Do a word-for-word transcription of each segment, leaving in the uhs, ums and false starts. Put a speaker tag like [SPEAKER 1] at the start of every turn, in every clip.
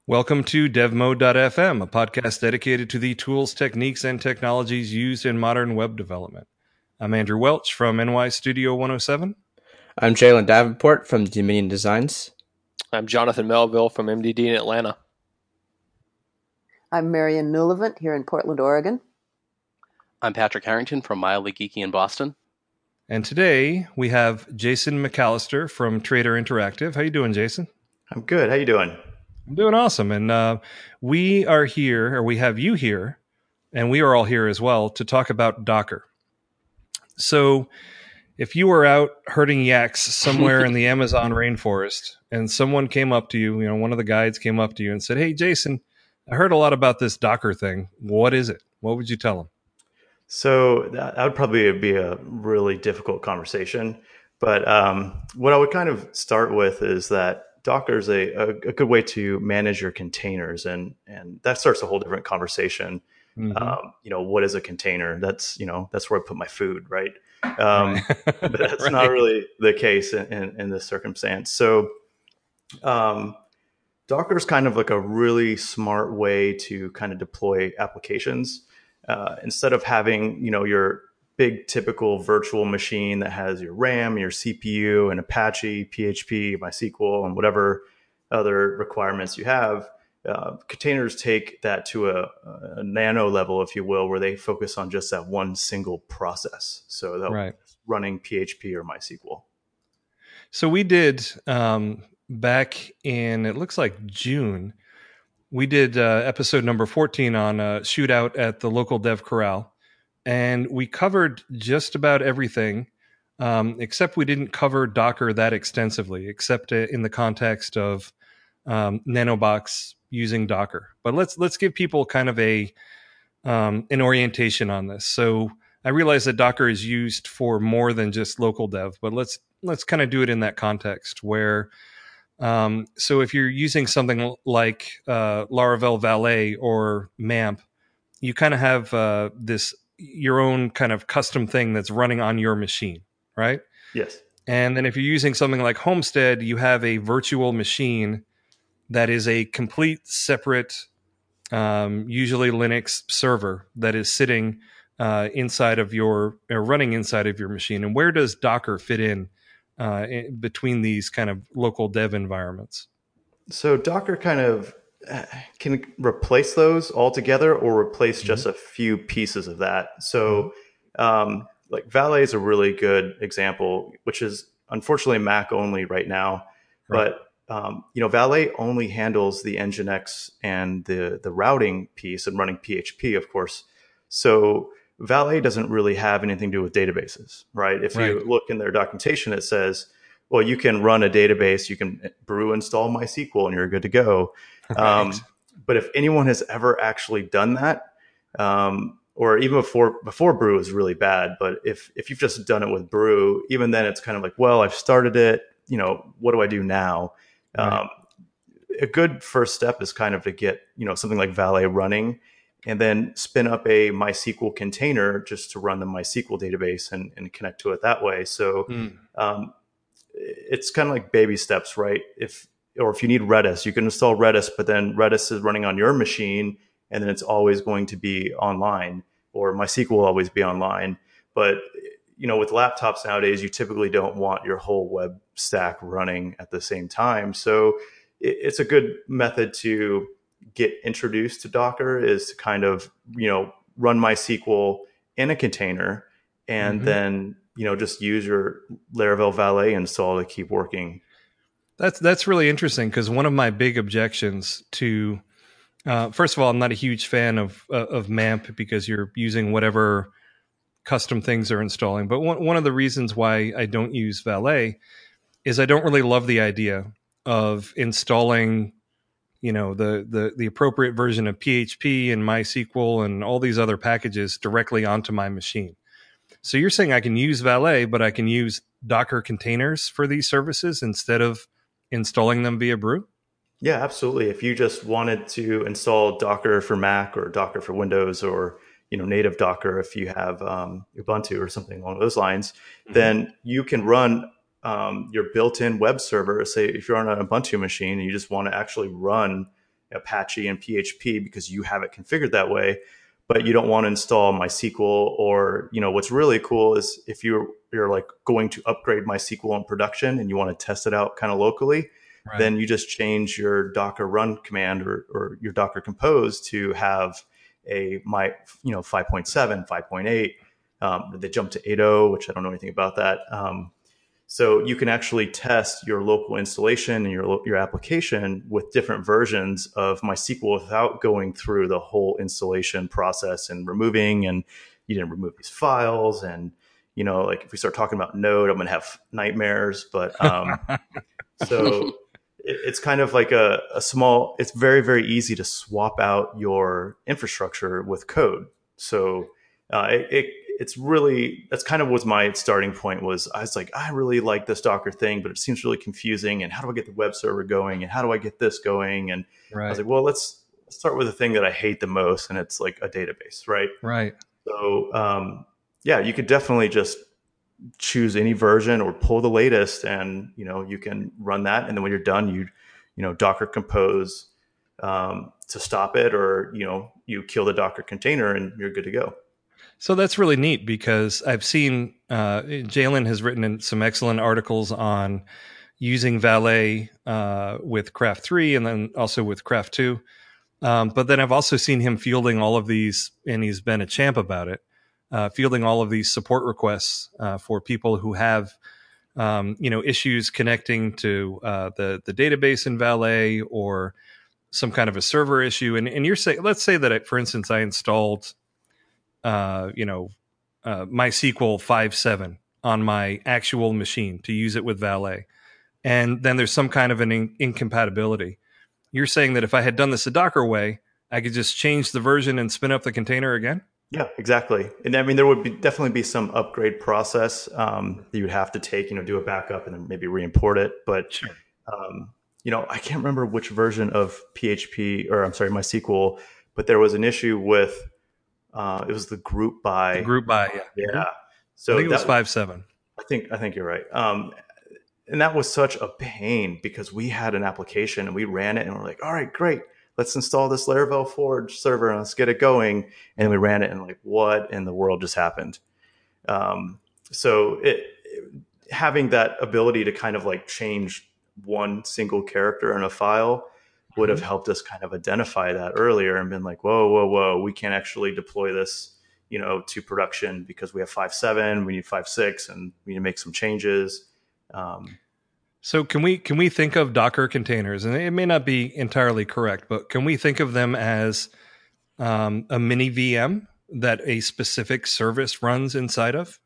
[SPEAKER 1] Welcome to DevMode dot f m, a podcast dedicated to the tools, techniques, and technologies used in modern web development. I'm Andrew Welch from N Y Studio one oh seven.
[SPEAKER 2] I'm Jalen Davenport from Dominion Designs.
[SPEAKER 3] I'm Jonathan Melville from M D D in Atlanta.
[SPEAKER 4] I'm Marian Newlevant here in Portland, Oregon.
[SPEAKER 5] I'm Patrick Harrington from Mildly Geeky in Boston.
[SPEAKER 1] And today we have Jason McAllister from Trader Interactive. How you doing, Jason?
[SPEAKER 6] I'm good. How you doing?
[SPEAKER 1] I'm doing awesome. And uh, we are here, or we have you here, and we are all here as well to talk about Docker. So if you were out herding yaks somewhere in the Amazon rainforest and someone came up to you, you know, one of the guides came up to you and said, "Hey, Jason, I heard a lot about this Docker thing. What is it?" What would you tell them?
[SPEAKER 6] So that, that would probably be a really difficult conversation. But um, what I would kind of start with is that Docker is a, a, a good way to manage your containers. And, and that starts a whole different conversation. Mm-hmm. Um, you know, what is a container? That's, you know, that's where I put my food, right? Um,
[SPEAKER 1] right.
[SPEAKER 6] But that's
[SPEAKER 1] right.
[SPEAKER 6] not really the case in, in, in this circumstance. So um, Docker is kind of like a really smart way to kind of deploy applications. Uh, instead of having, you know, your big typical virtual machine that has your RAM, your C P U, and Apache, P H P, MySQL, and whatever other requirements you have, uh, containers take that to a, a nano level, if you will, where they focus on just that one single process. So they're
[SPEAKER 1] right.
[SPEAKER 6] running P H P or MySQL.
[SPEAKER 1] So we did um, back in, it looks like June, we did uh, episode number fourteen on a shootout at the local Dev Corral, and we covered just about everything, um, except we didn't cover Docker that extensively, except in the context of um, Nanobox using Docker. But let's let's give people kind of a um, an orientation on this. So I realize that Docker is used for more than just local dev, but let's let's kind of do it in that context where. Um, so if you're using something like uh, Laravel Valet or MAMP, you kind of have uh, this your own kind of custom thing that's running on your machine, right?
[SPEAKER 6] Yes.
[SPEAKER 1] And then if you're using something like Homestead, you have a virtual machine that is a complete separate, um, usually Linux server that is sitting uh, inside of your, or running inside of your machine. And where does Docker fit in? Uh, in between these kind of local dev environments?
[SPEAKER 6] So Docker kind of can replace those altogether or replace mm-hmm. just a few pieces of that. So um, like Valet is a really good example, which is unfortunately Mac only right now. Right. But um, you know, Valet only handles the Nginx and the, the routing piece and running P H P, of course. So Valet doesn't really have anything to do with databases, right? If right. you look in their documentation, it says, well, you can run a database, you can brew install MySQL, and you're good to go. Right. Um, but if anyone has ever actually done that, um, or even before before brew is really bad, but if if you've just done it with brew, even then it's kind of like, well, I've started it, you know, what do I do now? Right. Um, a good first step is kind of to get, you know, something like Valet running, and then spin up a MySQL container just to run the MySQL database and, and connect to it that way. So mm. um, it's kind of like baby steps, right? If or if you need Redis, you can install Redis, but then Redis is running on your machine, and then it's always going to be online, or MySQL will always be online. But you know, with laptops nowadays, you typically don't want your whole web stack running at the same time. So it, it's a good method to get introduced to Docker is to kind of, you know, run MySQL in a container and mm-hmm. then, you know, just use your Laravel Valet install to keep working.
[SPEAKER 1] That's, that's really interesting because one of my big objections to, uh, first of all, I'm not a huge fan of, uh, of MAMP because you're using whatever custom things are installing. But one, one of the reasons why I don't use Valet is I don't really love the idea of installing you know, the, the, the appropriate version of P H P and MySQL and all these other packages directly onto my machine. So you're saying I can use Valet, but I can use Docker containers for these services instead of installing them via Brew?
[SPEAKER 6] Yeah, absolutely. If you just wanted to install Docker for Mac or Docker for Windows or, you know, native Docker, if you have um, Ubuntu or something along those lines, mm-hmm. then you can run um, your built-in web server. Say if you're on an Ubuntu machine and you just want to actually run Apache and P H P because you have it configured that way, but you don't want to install MySQL. Or, you know, what's really cool is if you're you're like going to upgrade MySQL in production and you want to test it out kind of locally, right. Then you just change your Docker run command or, or your Docker compose to have a my you know five point seven, five point eight. Um, they jump to eight point oh, which I don't know anything about that. Um, So you can actually test your local installation and your your application with different versions of MySQL without going through the whole installation process and removing, and you didn't remove these files. And, you know, like if we start talking about Node, I'm going to have nightmares. But um, so it, it's kind of like a, a small, it's very, very easy to swap out your infrastructure with code. So uh, it, it it's really, that's kind of was my starting point. Was I was like, I really like this Docker thing, but it seems really confusing. And how do I get the web server going? And how do I get this going? And right. I was like, well, let's, let's start with the thing that I hate the most. And it's like a database, right?
[SPEAKER 1] Right.
[SPEAKER 6] So um, yeah, you could definitely just choose any version or pull the latest, and, you know, you can run that. And then when you're done, you, you know, Docker compose um, to stop it, or, you know, you kill the Docker container and you're good to go.
[SPEAKER 1] So that's really neat, because I've seen uh, Jalen has written in some excellent articles on using Valet uh, with Craft three and then also with Craft two. Um, but then I've also seen him fielding all of these, and he's been a champ about it, uh, fielding all of these support requests uh, for people who have, um, you know, issues connecting to uh, the the database in Valet, or some kind of a server issue. And, and you're saying, let's say that, I, for instance, I installed uh, you know, uh, MySQL five point seven on my actual machine to use it with Valet. And then there's some kind of an in- incompatibility. You're saying that if I had done this the Docker way, I could just change the version and spin up the container again?
[SPEAKER 6] Yeah, exactly. And I mean, there would be definitely be some upgrade process um, that you would have to take, you know, do a backup and then maybe re-import it. But, sure. um, you know, I can't remember which version of P H P, or I'm sorry, MySQL, but there was an issue with, Uh, it was the group by
[SPEAKER 1] the group by yeah.
[SPEAKER 6] yeah. So
[SPEAKER 1] I think it was
[SPEAKER 6] that,
[SPEAKER 1] five seven.
[SPEAKER 6] I think I think you're right. Um, and that was such a pain, because we had an application and we ran it and we're like, all right, great, let's install this Laravel Forge server and let's get it going. And we ran it and like, what in the world just happened? Um, so it, it having that ability to kind of like change one single character in a file would have helped us kind of identify that earlier and been like, whoa, whoa, whoa, we can't actually deploy this, you know, to production because we have five point seven, we need five point six, and we need to make some changes. Um,
[SPEAKER 1] so can we can we think of Docker containers, and it may not be entirely correct, but can we think of them as um, a mini V M that a specific service runs inside of?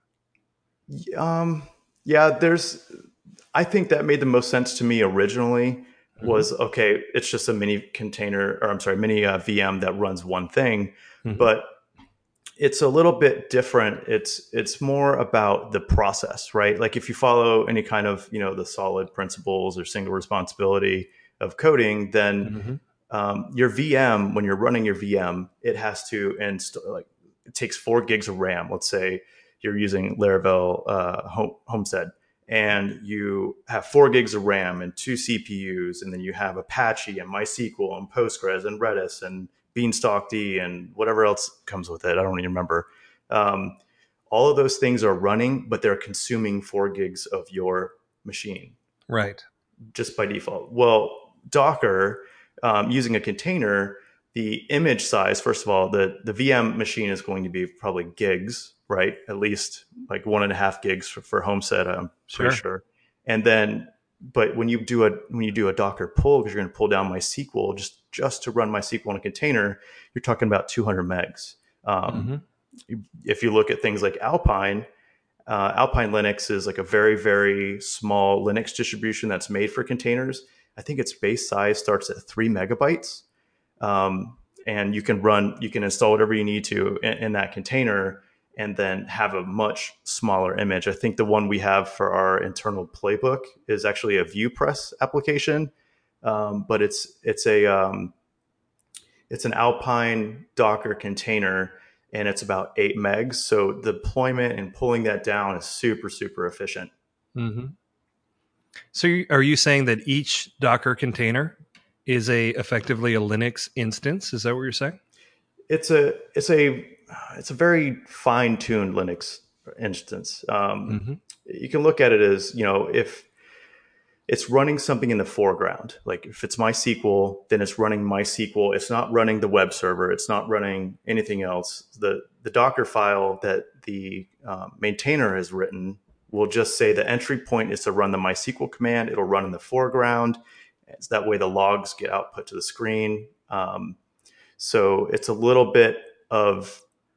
[SPEAKER 6] Um, yeah, there's, I think that made the most sense to me originally. Was okay, it's just a mini container, or I'm sorry, mini uh, V M that runs one thing, mm-hmm. but it's a little bit different. It's it's more about the process, right? Like if you follow any kind of, you know, the solid principles or single responsibility of coding, then mm-hmm. um, your V M, when you're running your V M, it has to install, like it takes four gigs of RAM. Let's say you're using Laravel uh, home, Homestead. And you have four gigs of RAM and two C P Us, and then you have Apache and MySQL and Postgres and Redis and BeanstalkD and whatever else comes with it. I don't even remember. Um, all of those things are running, but they're consuming four gigs of your machine.
[SPEAKER 1] Right.
[SPEAKER 6] Just by default. Well, Docker, um, using a container, the image size, first of all, the, the V M machine is going to be probably gigs, right? At least like one and a half gigs for, for Homestead, I'm
[SPEAKER 1] sure.
[SPEAKER 6] pretty sure. And then, but when you do a when you do a Docker pull, because you're going to pull down MySQL just just to run MySQL in a container, you're talking about two hundred megs. Um, mm-hmm. If you look at things like Alpine, uh, Alpine Linux is like a very very small Linux distribution that's made for containers. I think its base size starts at three megabytes, um, and you can run you can install whatever you need to in, in that container, and then have a much smaller image. I think the one we have for our internal playbook is actually a ViewPress application, um, but it's it's a um, it's an Alpine Docker container, and it's about eight megs. So the deployment and pulling that down is super super efficient.
[SPEAKER 1] Mm-hmm. So are you saying that each Docker container is a effectively a Linux instance. Is that what you're saying?
[SPEAKER 6] It's a it's a it's a very fine-tuned Linux instance. Um,
[SPEAKER 1] Mm-hmm.
[SPEAKER 6] You can look at it as, you know, if it's running something in the foreground, like if it's MySQL, then it's running MySQL. It's not running the web server. It's not running anything else. The the Docker file that the uh, maintainer has written will just say the entry point is to run the MySQL command. It'll run in the foreground. It's that way the logs get output to the screen. Um, so it's a little bit of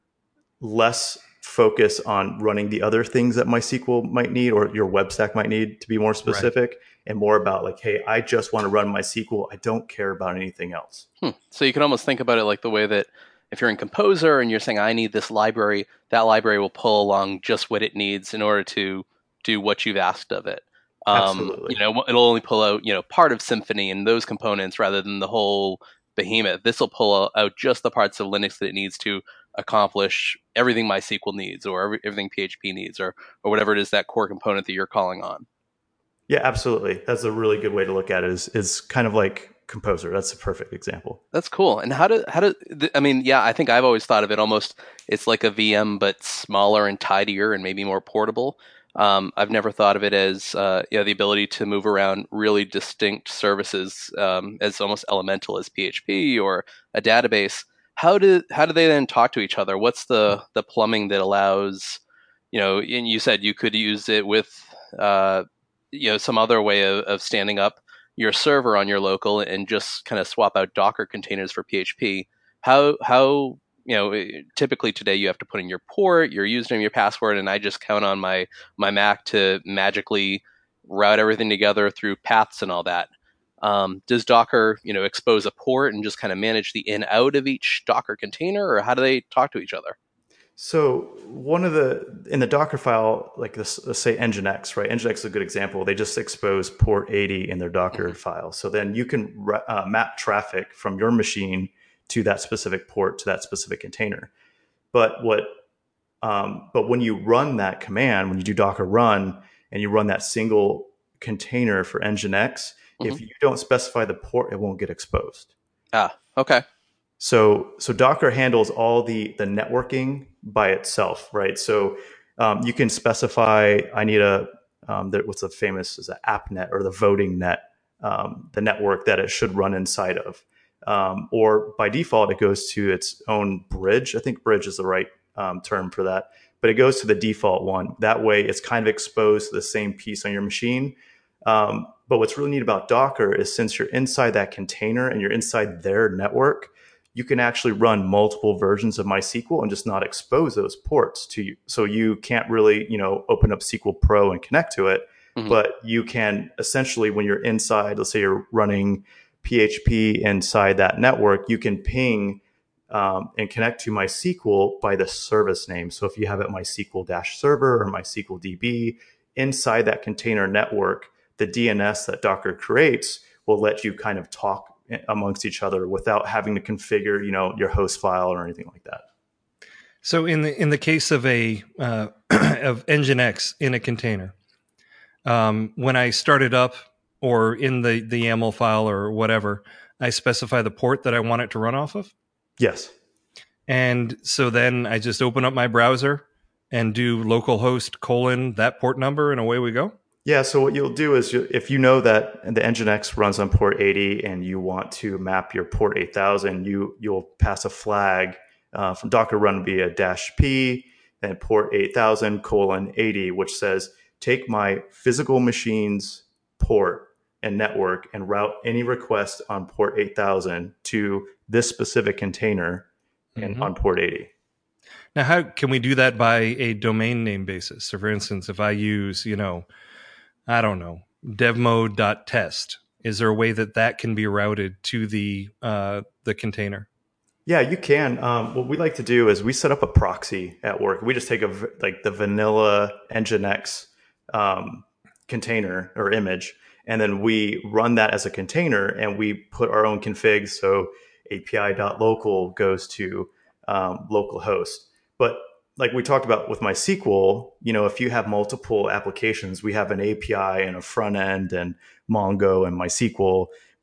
[SPEAKER 6] less focus on running the other things that MySQL might need or your web stack might need, to be more specific, right. And more about like, hey, I just want to run MySQL. I don't care about anything else.
[SPEAKER 5] Hmm. So you can almost think about it like the way that if you're in Composer and you're saying, I need this library, that library will pull along just what it needs in order to do what you've asked of it. Um,
[SPEAKER 6] Absolutely.
[SPEAKER 5] You know, it'll only pull out, you know, part of Symfony and those components rather than the whole behemoth. This will pull out just the parts of Linux that it needs to accomplish everything MySQL needs or every, everything P H P needs or or whatever it is, that core component that you're calling on.
[SPEAKER 6] Yeah, absolutely. That's a really good way to look at it. Is is kind of like Composer. That's a perfect example.
[SPEAKER 5] That's cool. And how do how do I mean? Yeah, I think I've always thought of it almost it's like a V M but smaller and tidier and maybe more portable. Um, I've never thought of it as uh, you know, the ability to move around really distinct services um, as almost elemental as P H P or a database. How do how do they then talk to each other? What's the the plumbing that allows, you know? And you said you could use it with uh, you know, some other way of, of standing up your server on your local and just kind of swap out Docker containers for P H P. How how you know, typically today you have to put in your port, your username, your password, and I just count on my my Mac to magically route everything together through paths and all that. Um, does Docker, you know, expose a port and just kind of manage the in out of each Docker container, or how do they talk to each other?
[SPEAKER 6] So one of the, in the Docker file, like this, let's say Nginx, right? Nginx is a good example. They just expose port eighty in their Docker mm-hmm. file. So then you can uh, map traffic from your machine to that specific port, to that specific container. But what, um, but when you run that command, when you do Docker run and you run that single container for Nginx, mm-hmm. if you don't specify the port, it won't get exposed.
[SPEAKER 5] Ah, okay.
[SPEAKER 6] So, so Docker handles all the, the networking by itself, right? So um, you can specify, I need a, um, the, what's the famous is an app net or the voting net, um, the network that it should run inside of. Um, or by default, it goes to its own bridge. I think bridge is the right um, term for that, but it goes to the default one. That way it's kind of exposed to the same piece on your machine. Um, but what's really neat about Docker is since you're inside that container and you're inside their network, you can actually run multiple versions of MySQL and just not expose those ports to you. So you can't really, you know, open up S Q L Pro and connect to it, mm-hmm. but you can essentially, when you're inside, let's say you're running P H P inside that network, you can ping um, and connect to MySQL by the service name. So if you have it MySQL-server or MySQL-D B, inside that container network, the D N S that Docker creates will let you kind of talk amongst each other without having to configure, you know, your host file or anything like that.
[SPEAKER 1] So in the in the case of a uh, of Nginx in a container, um, when I start it up or in the the YAML file or whatever, I specify the port that I want it to run off of.
[SPEAKER 6] Yes. And
[SPEAKER 1] so then I just open up my browser and do localhost colon that port number, and away we go.
[SPEAKER 6] Yeah, so what you'll do is you, if you know that the Nginx runs on port eighty and you want to map your port eight thousand, you, you'll pass a flag uh, from Docker run via dash P, then port eight thousand colon eighty, which says, take my physical machine's port and network and route any request on port eight thousand to this specific container and mm-hmm. on port eighty.
[SPEAKER 1] Now, how can we do that by a domain name basis? So for instance, if I use, you know, I don't know, devmode.test. Is there a way that that can be routed to the uh, the container?
[SPEAKER 6] Yeah, you can. Um, what we like to do is we set up a proxy at work. We just take a like the vanilla Nginx um, container or image, and then we run that as a container, and we put our own configs. So A P I.local goes to um, localhost. But like we talked about with MySQL, you know, if you have multiple applications, we have an A P I and a front end and Mongo and MySQL.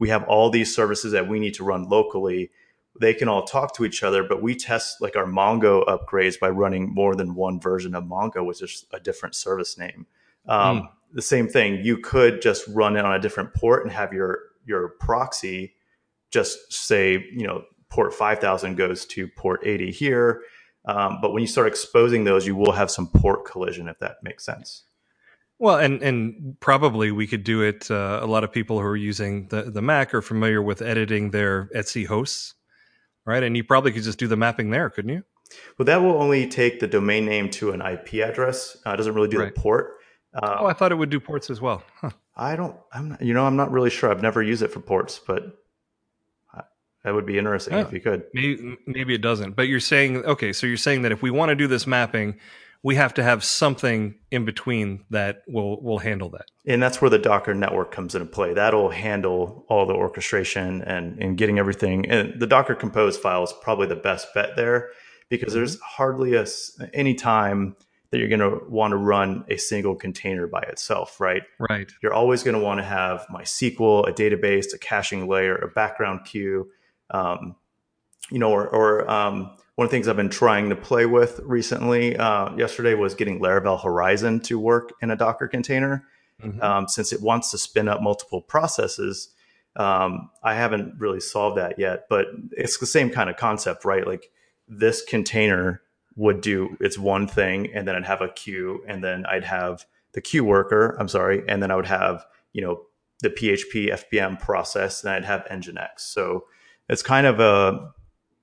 [SPEAKER 6] we have all these services that we need to run locally. They can all talk to each other, but we test like our Mongo upgrades by running more than one version of Mongo, which is a different service name. Um, mm. The same thing, you could just run it on a different port and have your your proxy just say, you know, port five thousand goes to port eighty here. Um, but when you start exposing those, you will have some port collision, if that makes sense.
[SPEAKER 1] Well, and, and probably we could do it. Uh, a lot of people who are using the, the Mac are familiar with editing their Etsy hosts. Right, and you probably could just do the mapping there, couldn't you?
[SPEAKER 6] Well, that will only take the domain name to an I P address. Uh, it doesn't really do right. the port.
[SPEAKER 1] Uh, oh, I thought it would do ports as well. Huh.
[SPEAKER 6] I don't. I'm. Not, you know, I'm not really sure. I've never used it for ports, but that would be interesting oh, if you could.
[SPEAKER 1] Maybe, maybe it doesn't. But you're saying okay. So you're saying that if we want to do this mapping, we have to have something in between that will will handle that.
[SPEAKER 6] And that's where the Docker network comes into play. That'll handle all the orchestration and, and getting everything. And the Docker Compose file is probably the best bet there because mm-hmm. there's hardly a, any time that you're going to want to run a single container by itself, right?
[SPEAKER 1] Right.
[SPEAKER 6] You're always going to want to have MySQL, a database, a caching layer, a background queue, um, you know, or, or um, one of the things I've been trying to play with recently, uh, yesterday was getting Laravel Horizon to work in a Docker container. Mm-hmm. Um, since it wants to spin up multiple processes, um, I haven't really solved that yet, but it's the same kind of concept, right? Like this container would do its one thing, and then I'd have a queue, and then I'd have the queue worker, I'm sorry, and then I would have, you know, the P H P F P M process, and I'd have Nginx. So it's kind of a,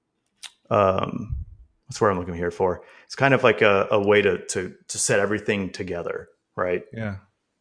[SPEAKER 6] um, that's what I'm looking here for. It's kind of like a, a way to, to, to set everything together, right?
[SPEAKER 1] Yeah.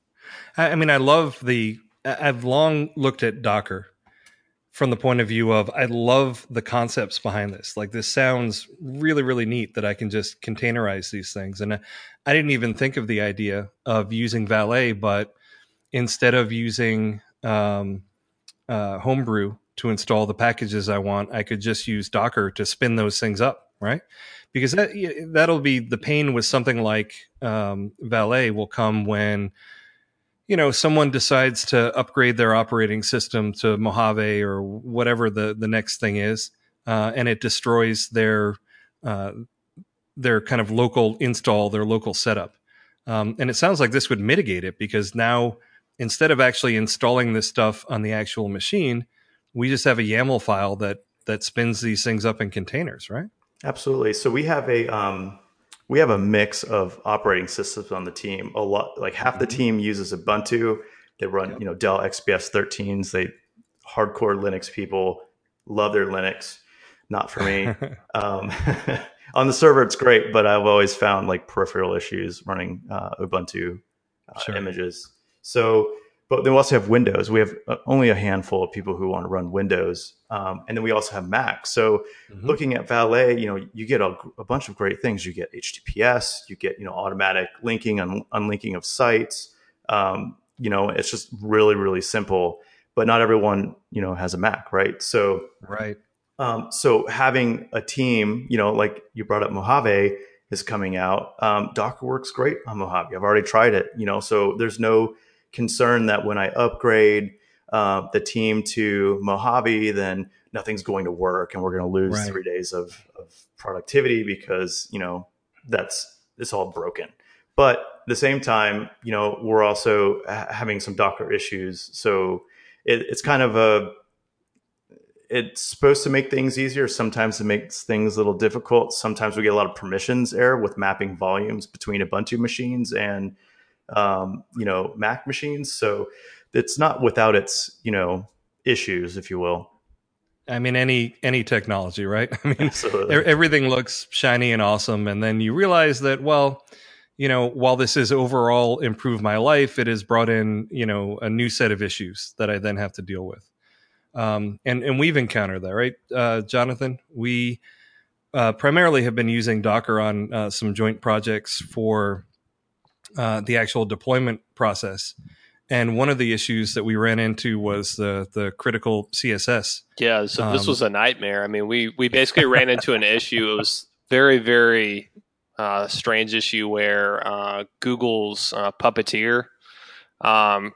[SPEAKER 1] I mean, I love the, I've long looked at Docker from the point of view of, I love the concepts behind this. Like this sounds really, really neat that I can just containerize these things. And I didn't even think of the idea of using Valet, but instead of using um, uh, Homebrew to install the packages I want, I could just use Docker to spin those things up, right? Because that, that'll be the pain with something like um, Valet will come when, you know, someone decides to upgrade their operating system to Mojave or whatever the, the next thing is, uh, and it destroys their uh, their kind of local install, their local setup. Um, and it sounds like this would mitigate it because now instead of actually installing this stuff on the actual machine, we just have a YAML file that that spins these things up in containers, right?
[SPEAKER 6] Absolutely. So we have a um, we have a mix of operating systems on the team. A lot, like half the team uses Ubuntu. They run, yep. you know, Dell X P S thirteens. They hardcore Linux people, love their Linux. Not for me. um, on the server, it's great, but I've always found like peripheral issues running uh, Ubuntu uh, sure. images. So, but then we also have Windows. We have uh, only a handful of people who want to run Windows. Um, and then we also have Mac. So mm-hmm. looking at Valet, you know, you get a, a bunch of great things. You get H T T P S, you get, you know, automatic linking and unlinking of sites. Um, you know, it's just really, really simple, but not everyone, you know, has a Mac, right? So,
[SPEAKER 1] right.
[SPEAKER 6] Um, so having a team, you know, like you brought up Mojave is coming out. Um, Docker works great on Mojave. I've already tried it, you know, so there's no concern that when I upgrade uh, the team to Mojave, then nothing's going to work and we're going to lose right. three days of, of productivity because, you know, that's, it's all broken. But at the same time, you know, we're also ha- having some Docker issues. So it, it's kind of a, it's supposed to make things easier. Sometimes it makes things a little difficult. Sometimes we get a lot of permissions error with mapping volumes between Ubuntu machines and, um, you know, Mac machines. So it's not without its, you know, issues, if you will.
[SPEAKER 1] I mean, any any technology, right? I mean, Absolutely. Everything looks shiny and awesome. And then you realize that, well, you know, while this has overall improved my life, it has brought in, you know, a new set of issues that I then have to deal with. Um, and, and we've encountered that, right, uh, Jonathan? We uh, primarily have been using Docker on uh, some joint projects for uh, the actual deployment process. And one of the issues that we ran into was the the critical C S S.
[SPEAKER 3] Yeah, so um, this was a nightmare. I mean, we, we basically ran into an issue. It was very, very uh, strange issue where uh, Google's uh, Puppeteer um,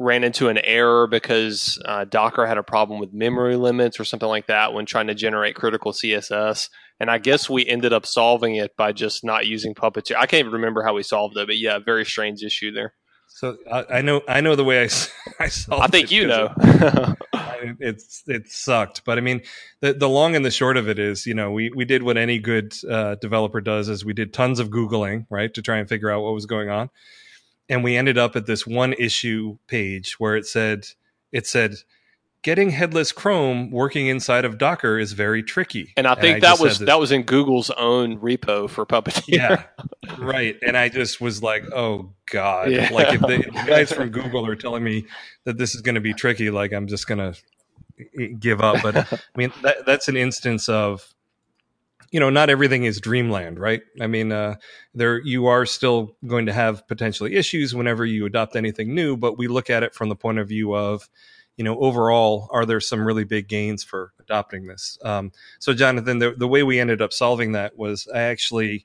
[SPEAKER 3] ran into an error because uh, Docker had a problem with memory limits or something like that when trying to generate critical C S S. And I guess we ended up solving it by just not using Puppeteer. I can't even remember how we solved it, but yeah, very strange issue there.
[SPEAKER 1] So I, I know I know the way I, I solved it.
[SPEAKER 3] I think you know.
[SPEAKER 1] It, it's it sucked, but I mean, the the long and the short of it is, you know, we we did what any good uh, developer does, is we did tons of Googling, right, to try and figure out what was going on, and we ended up at this one issue page where it said it said getting headless Chrome working inside of Docker is very tricky.
[SPEAKER 3] And I think and I that was that was in Google's own repo for Puppeteer.
[SPEAKER 1] Yeah, right. And I just was like, oh God, yeah. Like if the, if the guys from Google are telling me that this is going to be tricky, like I'm just going to give up. But I mean, that, that's an instance of, you know, not everything is dreamland, right? I mean, uh, there you are still going to have potentially issues whenever you adopt anything new, but we look at it from the point of view of, you know, overall, are there some really big gains for adopting this? Um, so, Jonathan, the, the way we ended up solving that was I actually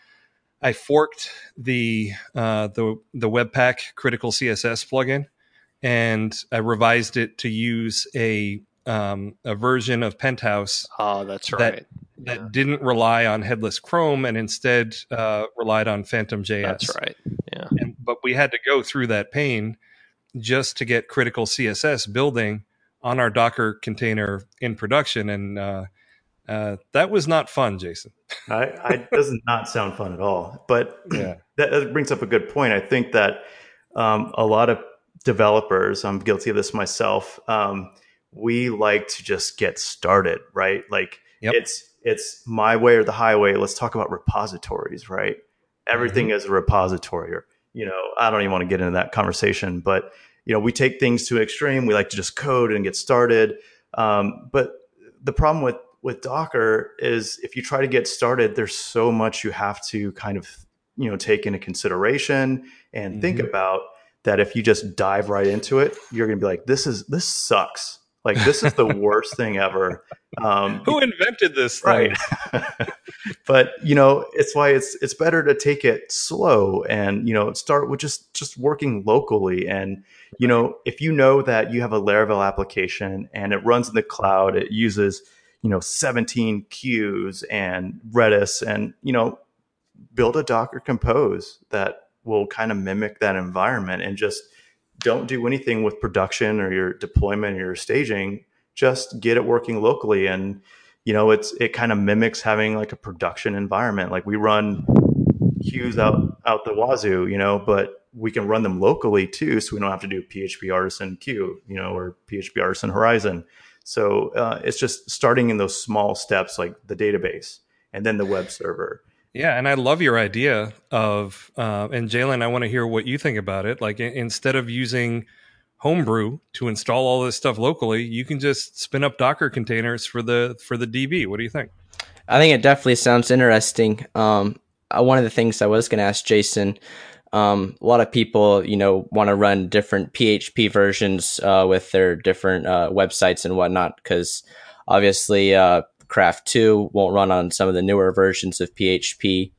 [SPEAKER 1] I forked the uh, the the Webpack Critical C S S plugin, and I revised it to use a um, a version of Penthouse.
[SPEAKER 3] Oh, that's right.
[SPEAKER 1] That, that yeah. didn't rely on headless Chrome and instead uh, relied on Phantom J S.
[SPEAKER 3] That's right. Yeah.
[SPEAKER 1] And, but we had to go through that pain just to get critical C S S building on our Docker container in production. And uh, uh, that was not fun, Jason.
[SPEAKER 6] I, I does not sound fun at all. But
[SPEAKER 1] yeah.
[SPEAKER 6] that, that brings up a good point. I think that um, a lot of developers, I'm guilty of this myself, um, we like to just get started, right? Like yep. it's it's my way or the highway. Let's talk about repositories, right? Everything mm-hmm. is a repository. Or, you know, I don't even want to get into that conversation, but you know, we take things to an extreme. We like to just code and get started. Um, but the problem with, with Docker is if you try to get started, there's so much you have to kind of, you know, take into consideration and mm-hmm. think about that. If you just dive right into it, you're going to be like, this is, this sucks. Like, this is the worst thing ever. Um,
[SPEAKER 1] Who invented this thing?
[SPEAKER 6] Right. But, you know, it's why it's it's better to take it slow and, you know, start with just, just working locally. And, you know, if you know that you have a Laravel application and it runs in the cloud, it uses, you know, seventeen queues and Redis and, you know, build a Docker Compose that will kind of mimic that environment and just don't do anything with production or your deployment or your staging. Just get it working locally. And, you know, it's, it kind of mimics having like a production environment. Like we run queues out, out the wazoo, you know, but we can run them locally too. So we don't have to do P H P Artisan Q, you know, or P H P Artisan Horizon. So uh, it's just starting in those small steps, like the database and then the web server.
[SPEAKER 1] Yeah, and I love your idea of, uh, and Jalen, I want to hear what you think about it. Like, instead of using Homebrew to install all this stuff locally, you can just spin up Docker containers for the for the D B. What do you think?
[SPEAKER 2] I think it definitely sounds interesting. Um, uh, one of the things I was going to ask Jason, um, a lot of people, you know, want to run different P H P versions uh, with their different uh, websites and whatnot, because obviously uh, Craft two won't run on some of the newer versions of P H P.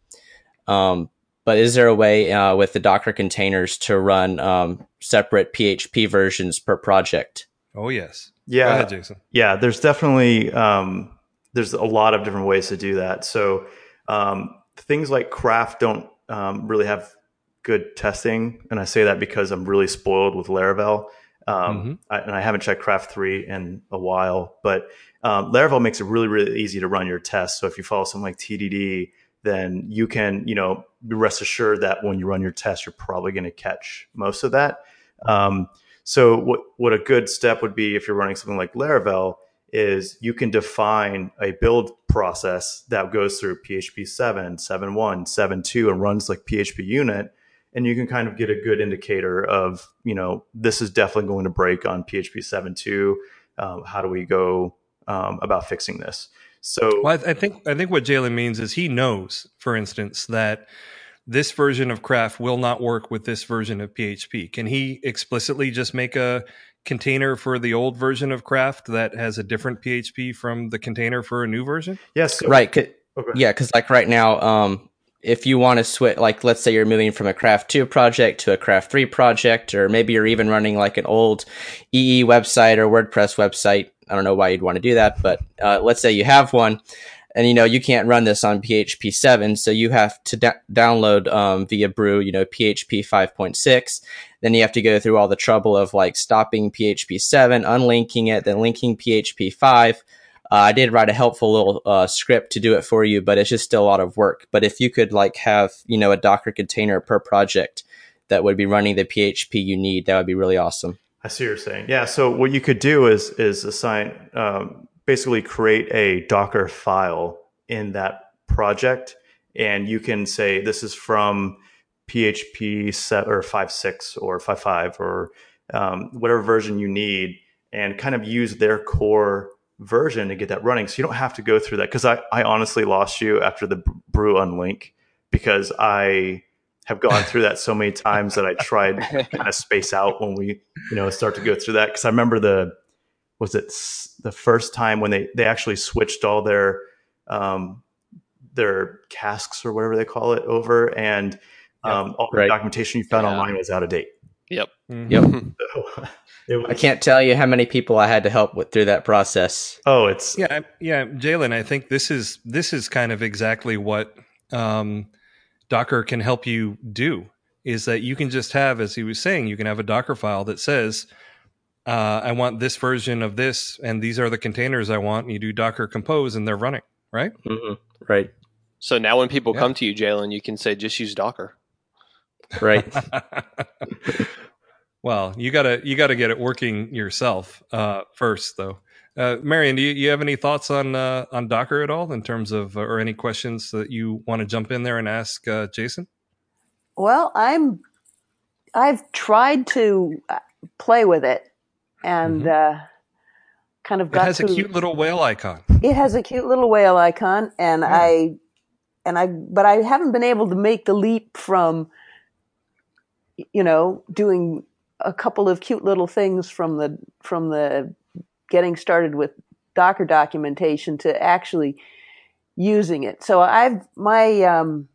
[SPEAKER 2] Um, but is there a way uh, with the Docker containers to run um, separate P H P versions per project?
[SPEAKER 1] Oh, yes.
[SPEAKER 6] Yeah.
[SPEAKER 1] Go ahead, Jason.
[SPEAKER 6] Yeah, there's definitely, um, there's a lot of different ways to do that. So um, things like Craft don't um, really have good testing. And I say that because I'm really spoiled with Laravel. Um, mm-hmm. I, and I haven't checked Craft three in a while, but um, Laravel makes it really, really easy to run your tests. So if you follow something like T D D, then you can, you know, be rest assured that when you run your test, you're probably going to catch most of that. Um, so what, what a good step would be if you're running something like Laravel is you can define a build process that goes through P H P seven, seven point one, seven point two, and runs like P H P unit. And you can kind of get a good indicator of, you know, this is definitely going to break on P H P seven point two. Um, how do we go um, about fixing this? So
[SPEAKER 1] well, I, I think I think what Jalen means is he knows, for instance, that this version of Craft will not work with this version of P H P. Can he explicitly just make a container for the old version of Craft that has a different P H P from the container for a new version?
[SPEAKER 6] Yes.
[SPEAKER 2] Right. Okay. Yeah, because like right now, um, if you want to switch, like let's say you're moving from a Craft two project to a Craft three project, or maybe you're even running like an old E E website or WordPress website. I don't know why you'd want to do that, but uh, let's say you have one, and you know you can't run this on P H P seven, so you have to da- download um, via Brew, you know, P H P five point six. Then you have to go through all the trouble of like stopping P H P seven, unlinking it, then linking P H P five. Uh, I did write a helpful little uh, script to do it for you, but it's just still a lot of work. But if you could like have, you know, a Docker container per project that would be running the P H P you need, that would be really awesome.
[SPEAKER 6] I see what you're saying. Yeah. So what you could do is is assign, um, basically create a Docker file in that project, and you can say this is from P H P seven or five point six or five point five or um, whatever version you need, and kind of use their core version to get that running. So you don't have to go through that. Because I, I honestly lost you after the Brew unlink, because I have gone through that so many times that I tried to kind of space out when we, you know, start to go through that. Because I remember the, was it the first time when they, they actually switched all their, um, their casks or whatever they call it over, and um, all the
[SPEAKER 2] right.
[SPEAKER 6] documentation you found
[SPEAKER 3] Yeah.
[SPEAKER 6] online was out of date.
[SPEAKER 3] Yep.
[SPEAKER 2] Mm-hmm. Yep.
[SPEAKER 6] So, it was,
[SPEAKER 2] I can't tell you how many people I had to help with through that process.
[SPEAKER 6] Oh, it's
[SPEAKER 1] yeah, yeah, Jalen. I think this is this is kind of exactly what um, Docker can help you do. Is that you can just have, as he was saying, you can have a Docker file that says, uh, "I want this version of this, and these are the containers I want." And you do Docker compose, and they're running, right?
[SPEAKER 2] Mm-hmm. Right.
[SPEAKER 3] So now when people
[SPEAKER 1] Yeah.
[SPEAKER 3] come to you, Jalen, you can say, just use Docker.
[SPEAKER 2] Right.
[SPEAKER 1] Well, you gotta you gotta get it working yourself uh, first, though. Uh, Marion, do you, you have any thoughts on uh, on Docker at all in terms of, or any questions that you want to jump in there and ask uh, Jason?
[SPEAKER 4] Well, I'm I've tried to play with it, and
[SPEAKER 1] Mhm.
[SPEAKER 4] uh, kind of
[SPEAKER 1] It
[SPEAKER 4] got
[SPEAKER 1] has
[SPEAKER 4] to.
[SPEAKER 1] a cute little whale icon.
[SPEAKER 4] It has a cute little whale icon, and
[SPEAKER 1] Yeah.
[SPEAKER 4] I and I, but I haven't been able to make the leap from, you know, doing a couple of cute little things from the from the getting started with Docker documentation to actually using it. So I've my um,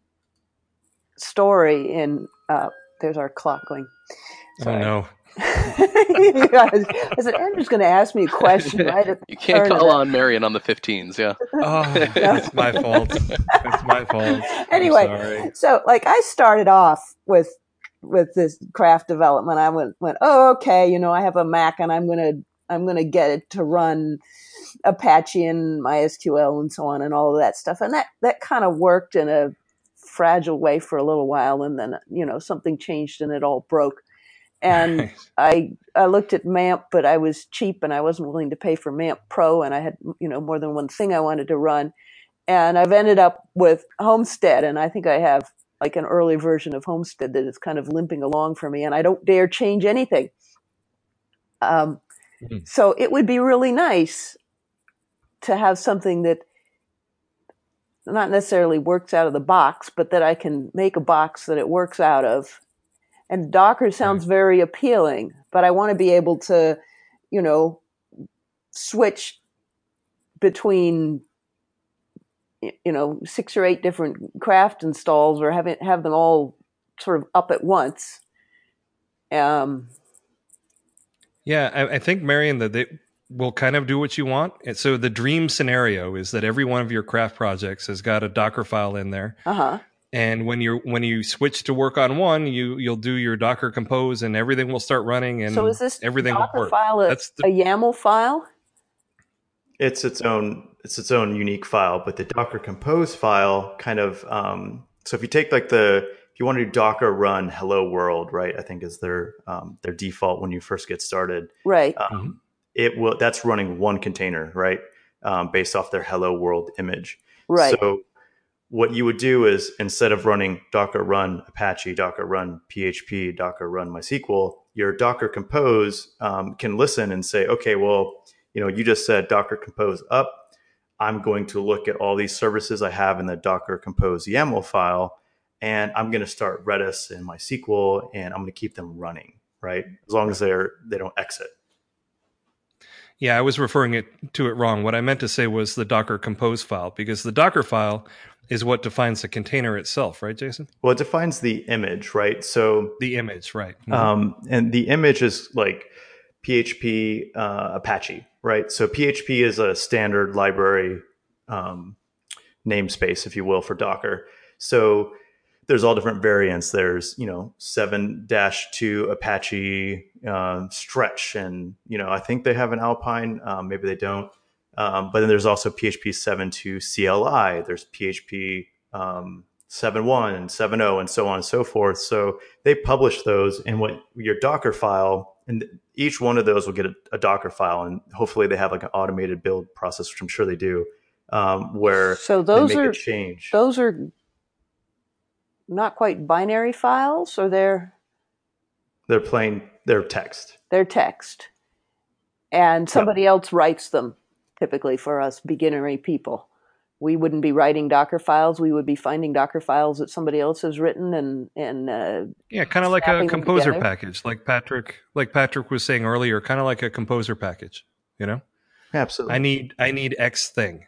[SPEAKER 4] story in uh, there's our clock going.
[SPEAKER 1] Oh no!
[SPEAKER 4] You guys, I said Andrew's going to ask me a question. Right at
[SPEAKER 5] You can't
[SPEAKER 4] the turn
[SPEAKER 5] call
[SPEAKER 4] of it.
[SPEAKER 5] on Marion on the fifteens, yeah.
[SPEAKER 1] Oh, it's my fault. It's my fault.
[SPEAKER 4] Anyway,
[SPEAKER 1] I'm sorry.
[SPEAKER 4] so like I started off with with this craft development. I went went oh okay, you know I have a Mac and I'm gonna I'm gonna get it to run Apache and MySQL and so on and all of that stuff, and that that kind of worked in a fragile way for a little while, and then you know something changed and it all broke. And
[SPEAKER 1] Right.
[SPEAKER 4] I I looked at MAMP, but I was cheap and I wasn't willing to pay for MAMP Pro, and I had you know more than one thing I wanted to run. And I've ended up with Homestead, and I think I have like an early version of Homestead that is kind of limping along for me, and I don't dare change anything. Um,
[SPEAKER 1] Mhm.
[SPEAKER 4] so it would be really nice to have something that not necessarily works out of the box, but that I can make a box that it works out of. And Docker sounds very appealing, but I want to be able to, you know, switch between you know, six or eight different craft installs, or have it, have them all sort of up at once. Um,
[SPEAKER 1] Yeah, I, I think, Marion, that they will kind of do what you want. And so the dream scenario is that every one of your craft projects has got a Docker file in there.
[SPEAKER 4] uh-huh.
[SPEAKER 1] And when you when you switch to work on one, you you'll do your Docker compose, and everything will start running, and
[SPEAKER 4] So is this
[SPEAKER 1] everything
[SPEAKER 4] Docker
[SPEAKER 1] will work.
[SPEAKER 4] file a,
[SPEAKER 1] That's the,
[SPEAKER 4] a YAML file?
[SPEAKER 6] it's its own it's its own unique file, but the Docker Compose file kind of um, so if you take like the if you want to do Docker run hello world, right? I think is their um, their default when you first get started.
[SPEAKER 4] Right.
[SPEAKER 6] Um,
[SPEAKER 1] Mhm.
[SPEAKER 6] It will that's running one container, right? Um, based off their hello world image.
[SPEAKER 4] Right.
[SPEAKER 6] So what you would do is instead of running Docker run Apache, Docker run P H P, Docker run MySQL, your Docker Compose um, can listen and say, okay, well, you know, you just said Docker Compose up. I'm going to look at all these services I have in the Docker Compose YAML file, and I'm going to start Redis and MySQL, and I'm going to keep them running, right? As long as they're they don't exit.
[SPEAKER 1] Yeah, I was referring it to it wrong. What I meant to say was the Docker compose file, because the Docker file is what defines the container itself, right, Jason?
[SPEAKER 6] Well, it defines the image, right? So
[SPEAKER 1] the image, right? Mm-hmm.
[SPEAKER 6] Um, and the image is like P H P uh, Apache, right? So P H P is a standard library um, namespace, if you will, for Docker. So there's all different variants. There's, you know, seven dash two Apache uh, Stretch, and, you know, I think they have an Alpine. Um, maybe they don't. Um, but then there's also P H P seven point two C L I. There's P H P um, seven point one and seven point oh and so on and so forth. So they publish those in what your Docker file, and each one of those will get a, a Docker file, and hopefully they have like an automated build process, which I'm sure they do, um, where
[SPEAKER 4] so those
[SPEAKER 6] they make
[SPEAKER 4] are
[SPEAKER 6] a change.
[SPEAKER 4] Those are not quite binary files, or they're
[SPEAKER 6] they're plain they're text.
[SPEAKER 4] They're text, and somebody yep. else writes them. Typically, for us beginnery people, we wouldn't be writing Docker files. We would be finding Docker files that somebody else has written, and and uh,
[SPEAKER 1] yeah, kind of like a composer package, like Patrick, like Patrick was saying earlier, kind of like a composer package. You know,
[SPEAKER 6] absolutely.
[SPEAKER 1] I need I need X thing.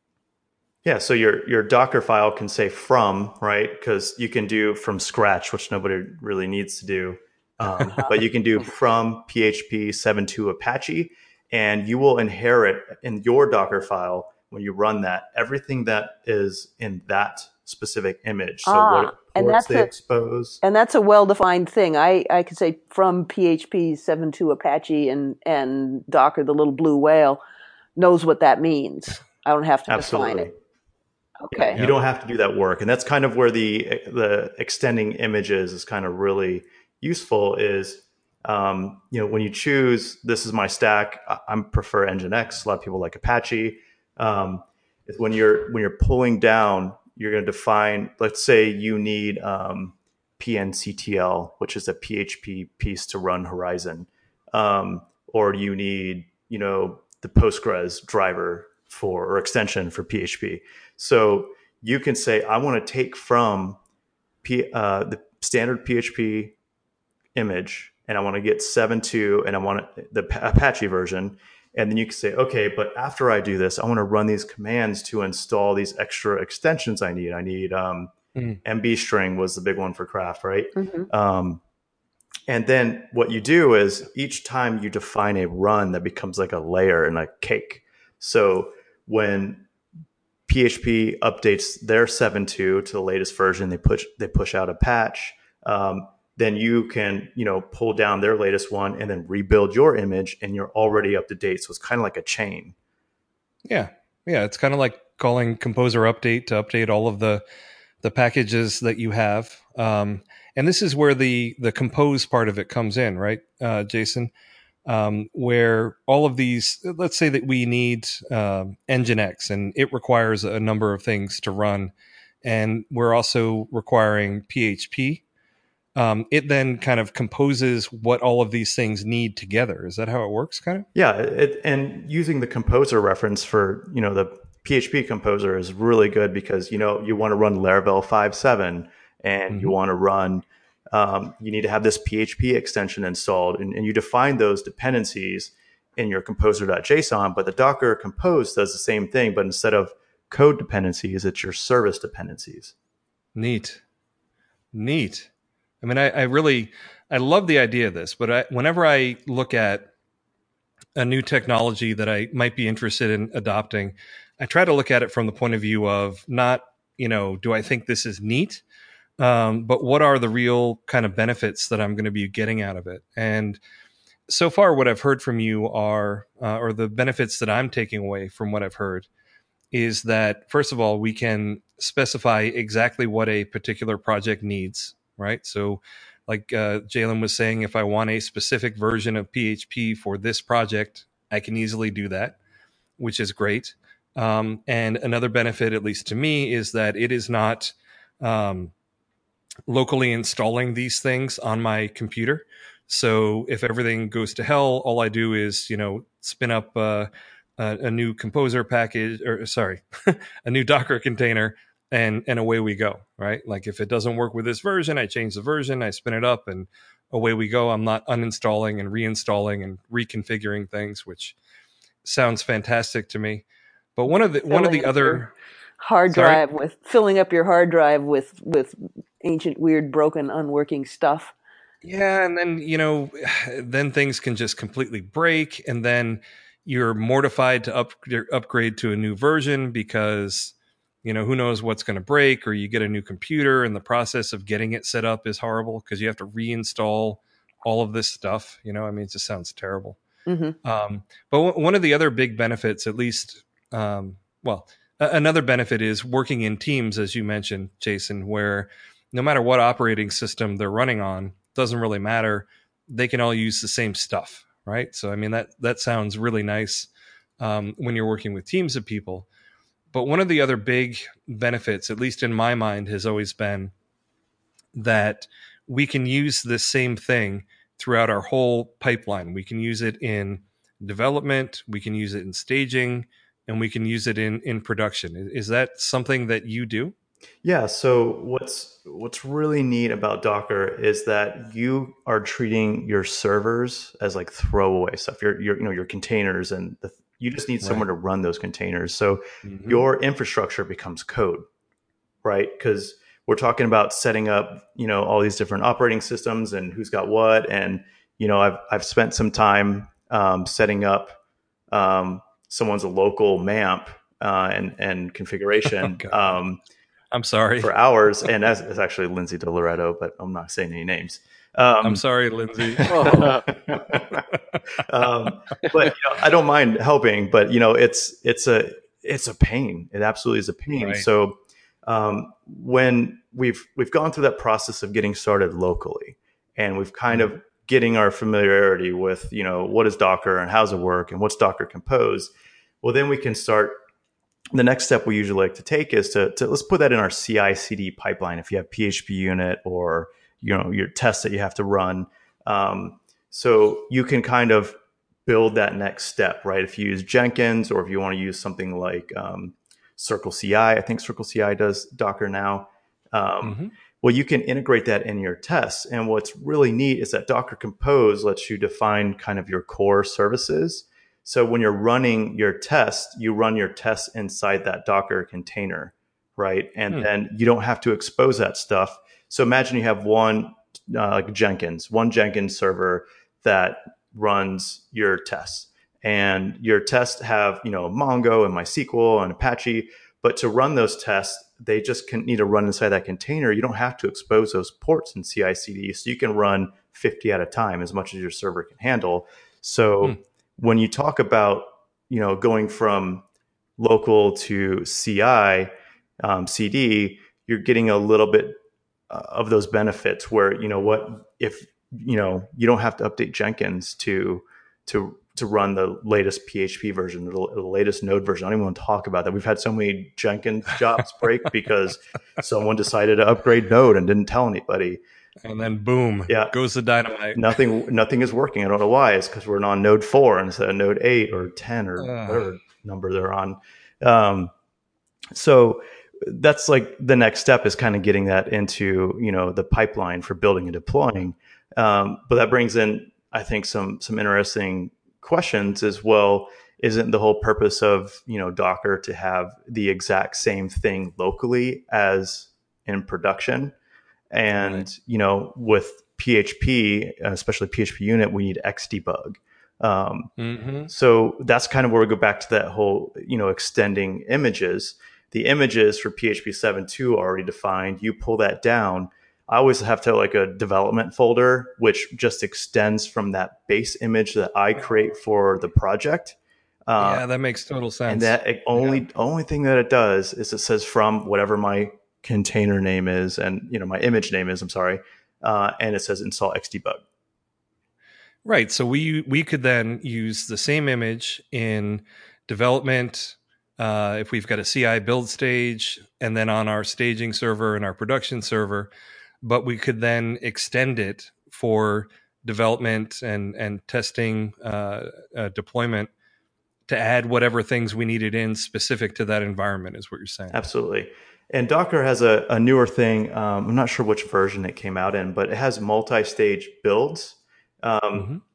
[SPEAKER 6] Yeah, so your your Docker file can say from, right? Because you can do from scratch, which nobody really needs to do. Um, but you can do from P H P seven point two Apache, and you will inherit in your Docker file, when you run that, everything that is in that specific image. So
[SPEAKER 4] ah,
[SPEAKER 6] what
[SPEAKER 4] and
[SPEAKER 6] ports
[SPEAKER 4] that's
[SPEAKER 6] they
[SPEAKER 4] a,
[SPEAKER 6] expose.
[SPEAKER 4] And that's a well-defined thing. I, I could say from P H P seven point two Apache, and, and Docker, the little blue whale, knows what that means. I don't have to
[SPEAKER 6] Absolutely.
[SPEAKER 4] define it. Okay.
[SPEAKER 6] Yeah, you don't have to do that work. And that's kind of where the the extending images is kind of really useful is, um, you know, when you choose, this is my stack, I, I prefer Nginx. A lot of people like Apache. Um, when you're when you're pulling down, you're going to define, let's say you need um, P N C T L, which is a P H P piece to run Horizon. Um, or you need, you know, the Postgres driver for, or extension for P H P. So you can say, I want to take from P, uh, the standard P H P image, and I want to get seven point two, and I want the Apache version. And then you can say, okay, but after I do this, I want to run these commands to install these extra extensions I need. I need um, mm. M B string was the big one for Craft, right? Mm-hmm. Um, and then what you do is each time you define a run, that becomes like a layer and a cake. So when P H P updates their seven point two to the latest version, they push they push out a patch. Um, then you can, you know, pull down their latest one and then rebuild your image, and you're already up to date. So it's kind of like a chain.
[SPEAKER 1] Yeah, yeah, it's kind of like calling Composer Update to update all of the the packages that you have. Um, and this is where the the compose part of it comes in, right, uh, Jason? Um, where all of these, let's say that we need uh, Nginx, and it requires a number of things to run, and we're also requiring P H P. Um, it then kind of composes what all of these things need together. Is that how it works, kind of?
[SPEAKER 6] Yeah, it, and using the composer reference for, you know, the P H P composer is really good because, you know, you want to run Laravel five point seven, and mm-hmm. you want to run, um, you need to have this P H P extension installed, and, and you define those dependencies in your composer.json, but the Docker compose does the same thing, but instead of code dependencies, it's your service dependencies.
[SPEAKER 1] Neat. Neat. I mean, I, I really, I love the idea of this, but I, whenever I look at a new technology that I might be interested in adopting, I try to look at it from the point of view of not, you know, do I think this is neat? Um, but what are the real kind of benefits that I'm going to be getting out of it? And so far, what I've heard from you are, uh, or the benefits that I'm taking away from what I've heard, is that, first of all, we can specify exactly what a particular project needs. Right. So like uh, Jalen was saying, if I want a specific version of P H P for this project, I can easily do that, which is great. Um, and another benefit, at least to me, is that it is not um, locally installing these things on my computer. So if everything goes to hell, all I do is, you know, spin up uh, a, a new Composer package, or sorry, a new Docker container, and and away we go, right? Like if it doesn't work with this version, I change the version, I spin it up, and away we go. I'm not uninstalling and reinstalling and reconfiguring things, which sounds fantastic to me. But one of the one of
[SPEAKER 4] Filling
[SPEAKER 1] the
[SPEAKER 4] up
[SPEAKER 1] other
[SPEAKER 4] your hard
[SPEAKER 1] Sorry?
[SPEAKER 4] drive with filling up your hard drive with with ancient, weird, broken, unworking stuff.
[SPEAKER 1] Yeah, and then, you know, then things can just completely break, and then you're mortified to up, upgrade to a new version because, you know, who knows what's going to break, or you get a new computer and the process of getting it set up is horrible because you have to reinstall all of this stuff. You know, I mean, it just sounds terrible.
[SPEAKER 4] Mm-hmm.
[SPEAKER 1] Um, but w- one of the other big benefits, at least, um, well, a- another benefit is working in teams, as you mentioned, Jason, where no matter what operating system they're running on, doesn't really matter. They can all use the same stuff, right? So, I mean, that that sounds really nice um, when you're working with teams of people. But one of the other big benefits, at least in my mind, has always been that we can use this same thing throughout our whole pipeline. We can use it in development, we can use it in staging, and we can use it in, in production. Is that something that you do?
[SPEAKER 6] Yeah. So what's what's really neat about Docker is that you are treating your servers as like throwaway stuff. Your your you know your containers, and the, you just need somewhere
[SPEAKER 1] Right.
[SPEAKER 6] to run those containers. So
[SPEAKER 1] Mhm.
[SPEAKER 6] your infrastructure becomes code, right? Because we're talking about setting up, you know, all these different operating systems and who's got what. And you know, I've I've spent some time um, setting up um, someone's a local MAMP uh, and and configuration.
[SPEAKER 1] Okay.
[SPEAKER 6] Um,
[SPEAKER 1] I'm sorry.
[SPEAKER 6] for hours, and that's, that's actually Lindsay DeLoretto, but I'm not saying any names. Um,
[SPEAKER 1] I'm sorry, Lindsay.
[SPEAKER 6] um, but you know, I don't mind helping, but you know, it's it's a it's a pain. It absolutely is a pain.
[SPEAKER 1] Right.
[SPEAKER 6] So um, when we've we've gone through that process of getting started locally, and we've kind
[SPEAKER 1] Mhm.
[SPEAKER 6] of getting our familiarity with, you know, what is Docker and how's it work and what's Docker Compose, well, then we can start. The next step we usually like to take is to, to let's put that in our C I C D pipeline. If you have P H P unit or, you know, your tests that you have to run. Um, so you can kind of build that next step, right? If you use Jenkins, or if you want to use something like um, Circle C I, I think Circle C I does Docker now. Um,
[SPEAKER 1] Mhm.
[SPEAKER 6] Well, you can integrate that in your tests. And what's really neat is that Docker Compose lets you define kind of your core services. So when you're running your test, you run your tests inside that Docker container, right? And
[SPEAKER 1] Hmm.
[SPEAKER 6] then you don't have to expose that stuff. So imagine you have one uh, like Jenkins, one Jenkins server that runs your tests, and your tests have, you know, Mongo and MySQL and Apache. But to run those tests, they just can need to run inside that container. You don't have to expose those ports in C I C D, so you can run fifty at a time, as much as your server can handle. So
[SPEAKER 1] Hmm.
[SPEAKER 6] when you talk about, you know, going from local to C I um, C D, you're getting a little bit uh, of those benefits where, you know what, if, you know, you don't have to update Jenkins to to to run the latest P H P version, the, the latest Node version. I don't even want to talk about that. We've had so many Jenkins jobs break because someone decided to upgrade Node and didn't tell anybody.
[SPEAKER 1] And then boom,
[SPEAKER 6] Yeah.
[SPEAKER 1] goes the dynamite.
[SPEAKER 6] Nothing, nothing is working. I don't know why. It's because we're on Node four instead of Node eight or ten or
[SPEAKER 1] Ugh.
[SPEAKER 6] whatever number they're on. Um, so that's like the next step is kind of getting that into, you know, the pipeline for building and deploying. Um, but that brings in, I think, some some interesting questions as well. Isn't the whole purpose of, you know, Docker to have the exact same thing locally as in production? And,
[SPEAKER 1] Right.
[SPEAKER 6] you know, with P H P, especially P H P unit, we need Xdebug. Um,
[SPEAKER 1] Mm-hmm.
[SPEAKER 6] so that's kind of where we go back to that whole, you know, extending images. The images for P H P seven point two are already defined. You pull that down. I always have to have like a development folder, which just extends from that base image that I create for the project. Uh,
[SPEAKER 1] Yeah, that makes total sense.
[SPEAKER 6] and that it only
[SPEAKER 1] Yeah.
[SPEAKER 6] only thing that it does is it says from whatever my container name is, and, you know, my image name is, I'm sorry, uh, and it says install Xdebug.
[SPEAKER 1] Right. So we we could then use the same image in development, uh, if we've got a C I build stage, and then on our staging server and our production server, but we could then extend it for development and and testing, uh, uh, deployment, to add whatever things we needed in specific to that environment, is what you're saying.
[SPEAKER 6] Absolutely. And Docker has a, a newer thing. Um, I'm not sure which version it came out in, but it has multi-stage builds. Um,
[SPEAKER 1] Mm-hmm.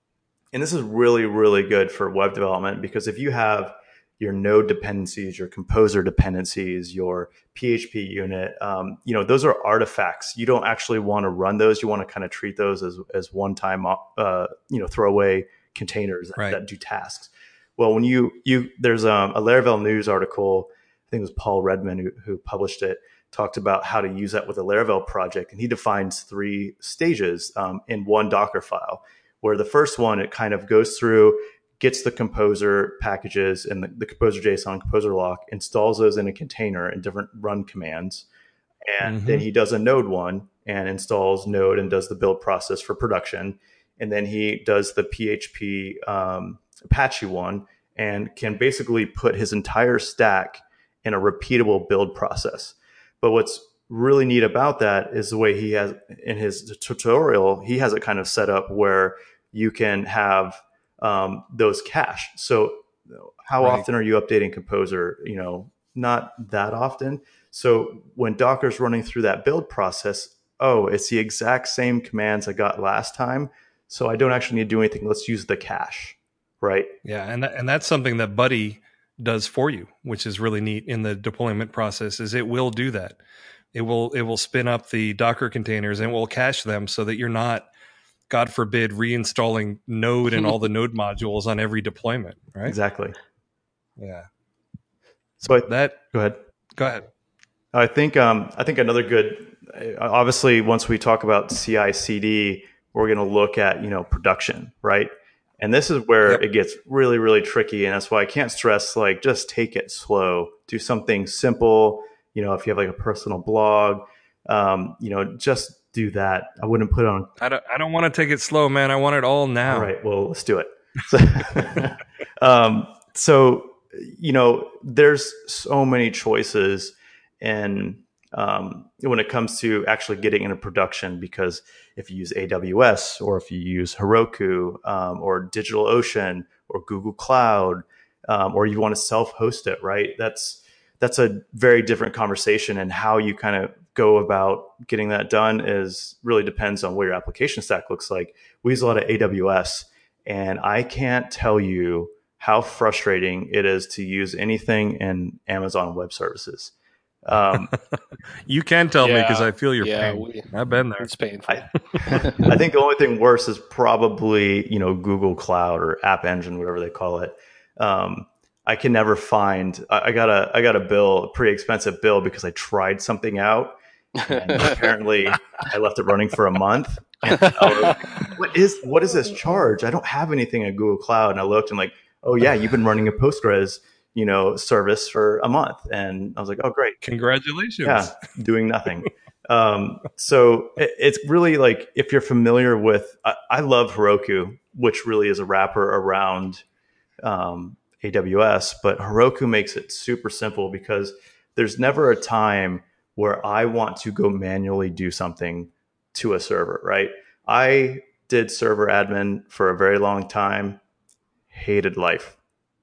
[SPEAKER 6] and this is really, really good for web development, because if you have your node dependencies, your composer dependencies, your P H P unit, um, you know, those are artifacts. You don't actually want to run those. You want to kind of treat those as, as one-time, uh, you know, throwaway containers that,
[SPEAKER 1] Right.
[SPEAKER 6] that do tasks. Well, when you, you there's um, a Laravel news article, I think it was Paul Redmond who, who published it, talked about how to use that with a Laravel project. And he defines three stages um, in one Docker file, where the first one, it kind of goes through, gets the composer packages and the, the composer JSON, composer lock, installs those in a container in different run commands. And
[SPEAKER 1] Mhm.
[SPEAKER 6] then he does a node one and installs node and does the build process for production. And then he does the P H P um, Apache one and can basically put his entire stack in a repeatable build process. But what's really neat about that is the way he has in his tutorial, he has it kind of set up where you can have um, those cached. So how
[SPEAKER 1] Right.
[SPEAKER 6] often are you updating Composer? You know, not that often. So when Docker's running through that build process, oh, it's the exact same commands I got last time. So I don't actually need to do anything. Let's use the cache, right?
[SPEAKER 1] Yeah, and that, and that's something that Buddy does for you, which is really neat in the deployment process. Is it will do that. It will it will spin up the Docker containers and it will cache them so that you're not, God forbid, reinstalling Node and all the Node modules on every deployment. Right?
[SPEAKER 6] Exactly.
[SPEAKER 1] Yeah.
[SPEAKER 6] So I,
[SPEAKER 1] That
[SPEAKER 6] go ahead.
[SPEAKER 1] go ahead.
[SPEAKER 6] I think um, I think another good, obviously, once we talk about C I C D, we're going to look at, you know, production, right? And this is where
[SPEAKER 1] Yep.
[SPEAKER 6] it gets really, really tricky. And that's why I can't stress, like, just take it slow. Do something simple. You know, if you have like a personal blog, um, you know, just do that. I wouldn't put it on.
[SPEAKER 1] I don't I don't want to take it slow, man. I want it all now.
[SPEAKER 6] All right, well, let's do it. So, um, so you know, there's so many choices, and um, when it comes to actually getting into production, because if you use A W S or if you use Heroku um, or DigitalOcean or Google Cloud, um, or you want to self-host it, right? That's that's a very different conversation, and how you kind of go about getting that done is really depends on what your application stack looks like. We use a lot of A W S, and I can't tell you how frustrating it is to use anything in Amazon Web Services. Um,
[SPEAKER 1] You can tell me
[SPEAKER 3] Yeah,
[SPEAKER 1] because I feel your
[SPEAKER 3] yeah,
[SPEAKER 1] pain.
[SPEAKER 3] we-
[SPEAKER 1] I've been there.
[SPEAKER 3] It's painful.
[SPEAKER 6] I, I think the only thing worse is probably, you know, Google Cloud or App Engine, whatever they call it. Um, I can never find. I, I got a I got a bill, a pretty expensive bill, because I tried something out, and apparently I left it running for a month. And I was like, what is what is this charge? I don't have anything at Google Cloud. And I looked and like, oh yeah, you've been running a Postgres, you know, service for a month. And I was like, oh great.
[SPEAKER 1] Congratulations.
[SPEAKER 6] Yeah, doing nothing. um, so it, it's really like, if you're familiar with, I, I love Heroku, which really is a wrapper around um, A W S, but Heroku makes it super simple, because there's never a time where I want to go manually do something to a server, right? I did server admin for a very long time, hated life,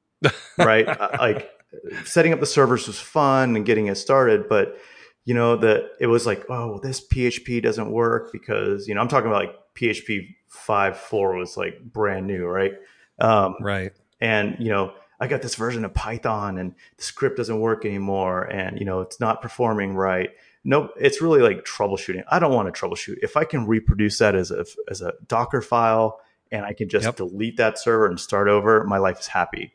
[SPEAKER 6] right? Like, setting up the servers was fun and getting it started, but you know, that it was like, oh, this P H P doesn't work because, you know, I'm talking about like P H P five point four was like brand new, right? Um,
[SPEAKER 1] Right.
[SPEAKER 6] and, you know, I got this version of Python and the script doesn't work anymore, and, you know, it's not performing right. No, it's really like troubleshooting. I don't want to troubleshoot. If I can reproduce that as a, as a Docker file and I can just
[SPEAKER 1] Yep.
[SPEAKER 6] delete that server and start over, my life is happy.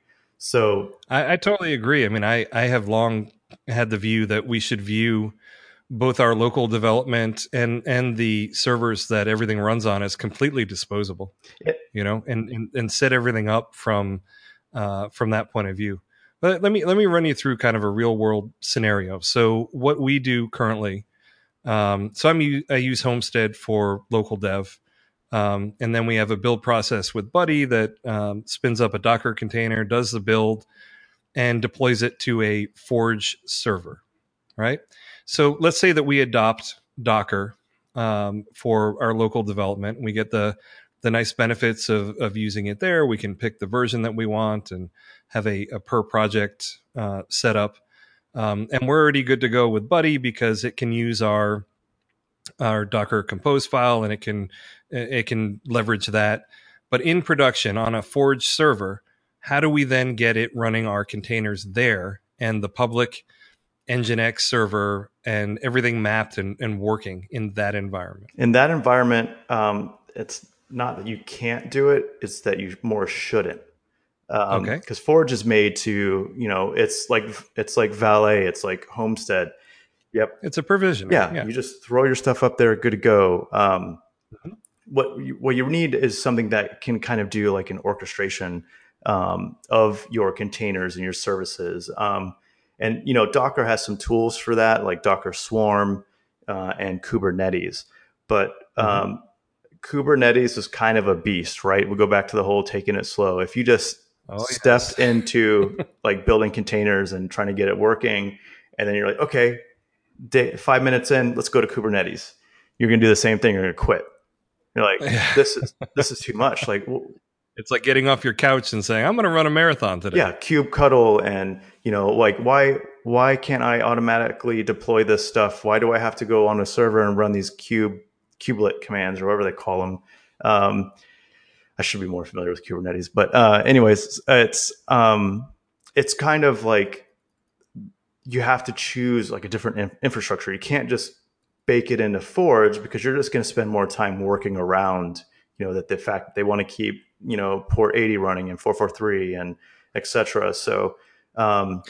[SPEAKER 6] So
[SPEAKER 1] I, I totally agree. I mean, I, I have long had the view that we should view both our local development and, and the servers that everything runs on as completely disposable,
[SPEAKER 6] Yeah.
[SPEAKER 1] you know, and, and, and set everything up from, uh, from that point of view. But let me, let me run you through kind of a real world scenario. So what we do currently, um, so I'm, u- I use Homestead for local dev. Um, and then we have a build process with Buddy that um, spins up a Docker container, does the build, and deploys it to a Forge server, right? So let's say that we adopt Docker um, for our local development. We get the the nice benefits of, of using it there. We can pick the version that we want and have a, a per project uh, setup. Um, and we're already good to go with Buddy because it can use our our Docker compose file and it can it can leverage that. But in production on a Forge server, how do we then get it running our containers there and the public Nginx server and everything mapped and, and working in that environment?
[SPEAKER 6] In that environment, um, it's not that you can't do it, it's that you more shouldn't. Um,
[SPEAKER 1] Okay.
[SPEAKER 6] Because Forge is made to, you know, it's like it's like Valet, it's like Homestead. Yep.
[SPEAKER 1] It's a provision.
[SPEAKER 6] Yeah,
[SPEAKER 1] yeah.
[SPEAKER 6] you just throw your stuff up there, good to go. Um,
[SPEAKER 1] Mhm.
[SPEAKER 6] What you, what you need is something that can kind of do like an orchestration um, of your containers and your services. Um, and you know, Docker has some tools for that, like Docker Swarm uh, and Kubernetes. But um,
[SPEAKER 1] Mhm.
[SPEAKER 6] Kubernetes is kind of a beast, right? We'll go back to the whole taking it slow. If you just
[SPEAKER 1] Oh,
[SPEAKER 6] stepped
[SPEAKER 1] yes.
[SPEAKER 6] into like building containers and trying to get it working, and then you're like, okay, day, five minutes in, let's go to Kubernetes. You're going to do the same thing. You're going to quit. You're like, this is this is too much. Like, w-
[SPEAKER 1] It's like getting off your couch and saying, I'm going to run a marathon today.
[SPEAKER 6] yeah, kubectl, and you know, like why why can't I automatically deploy this stuff? Why do I have to go on a server and run these kube kubelet commands or whatever they call them? Um, I should be more familiar with Kubernetes, but uh, anyways, it's um, it's kind of like you have to choose like a different in- infrastructure. You can't just bake it into Forge because you're just going to spend more time working around, you know, that the fact that they want to keep, you know, port eighty running and four forty-three and et cetera. So, um,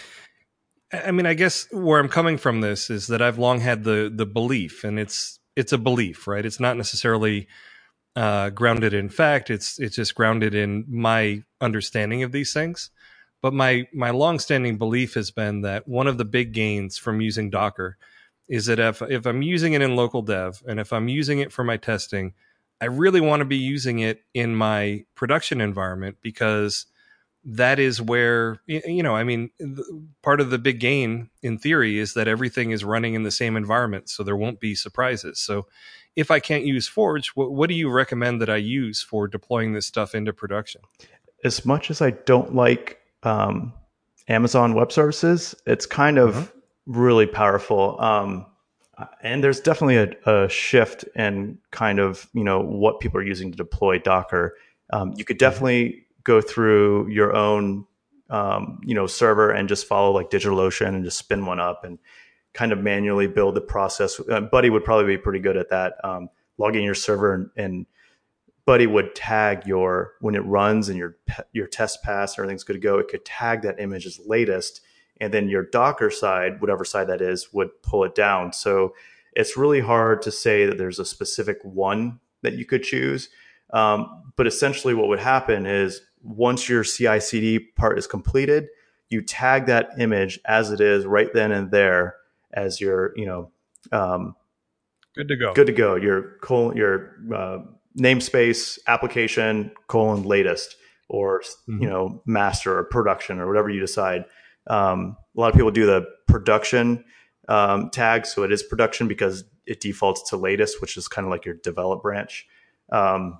[SPEAKER 1] I mean, I guess where I'm coming from this is that I've long had the the belief, and it's it's a belief, right? It's not necessarily uh, grounded in fact. It's it's just grounded in my understanding of these things. But my my longstanding belief has been that one of the big gains from using Docker is that if if I'm using it in local dev and if I'm using it for my testing, I really want to be using it in my production environment because that is where, you know, I mean, part of the big gain in theory is that everything is running in the same environment, so there won't be surprises. So if I can't use Forge, what, what do you recommend that I use for deploying this stuff into production?
[SPEAKER 6] As much as I don't like um, Amazon Web Services, it's kind of uh-huh. really powerful. Um, and there's definitely a, a shift in kind of, you know, what people are using to deploy Docker. Um, you could definitely mm-hmm. go through your own, um, you know, server and just follow like DigitalOcean and just spin one up and kind of manually build the process. Uh, Buddy would probably be pretty good at that. Um, logging your server and, and Buddy would tag your, when it runs and your your test pass, everything's good to go, it could tag that image as latest. And then your Docker side, whatever side that is, would pull it down. So it's really hard to say that there's a specific one that you could choose. Um, but essentially what would happen is once your C I C D part is completed, you tag that image as it is right then and there as your, you know, um,
[SPEAKER 1] good to go.
[SPEAKER 6] Good to go. Your colon, your uh, namespace application colon latest, or mm-hmm. you know, master or production or whatever you decide. Um, a lot of people do the production um, tag, so it is production because it defaults to latest, which is kind of like your develop branch. Um,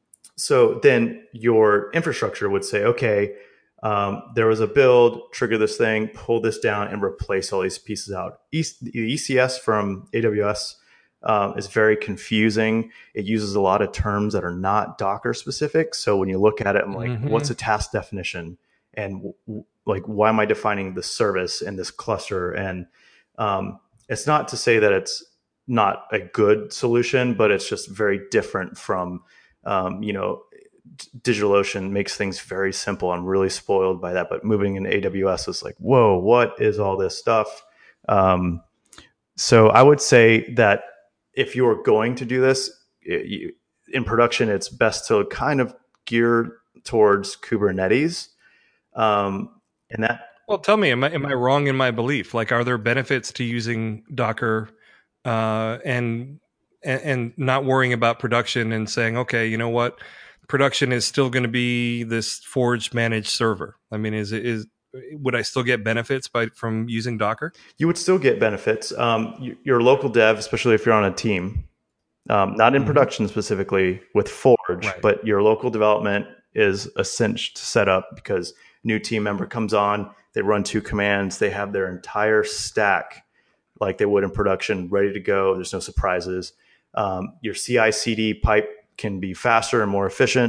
[SPEAKER 6] so then your infrastructure would say, okay, um, there was a build, trigger this thing, pull this down, and replace all these pieces out. E- the E C S from A W S um, is very confusing. It uses a lot of terms that are not Docker specific. So when you look at it, I'm like, mm-hmm. what's a task definition? And w- like, why am I defining the service in this cluster? And um, it's not to say that it's not a good solution, but it's just very different from, um, you know, DigitalOcean makes things very simple. I'm really spoiled by that. But moving into A W S is like, whoa, what is all this stuff? Um, so I would say that if you are going to do this it, you, in production, it's best to kind of gear towards Kubernetes. Um, and that.
[SPEAKER 1] Well, tell me, am I am I wrong in my belief? Like, are there benefits to using Docker uh, and, and and not worrying about production and saying, okay, you know what? Production is still going to be this Forge managed server. I mean, is it is would I still get benefits by from using Docker?
[SPEAKER 6] You would still get benefits. Um, you, your local dev, especially if you're on a team, um, not in mm-hmm. production specifically with Forge, right. but your local development is a cinch to set up because new team member comes on, they run two commands, they have their entire stack like they would in production ready to go. There's no surprises. Um, your C I C D pipe can be faster and more efficient.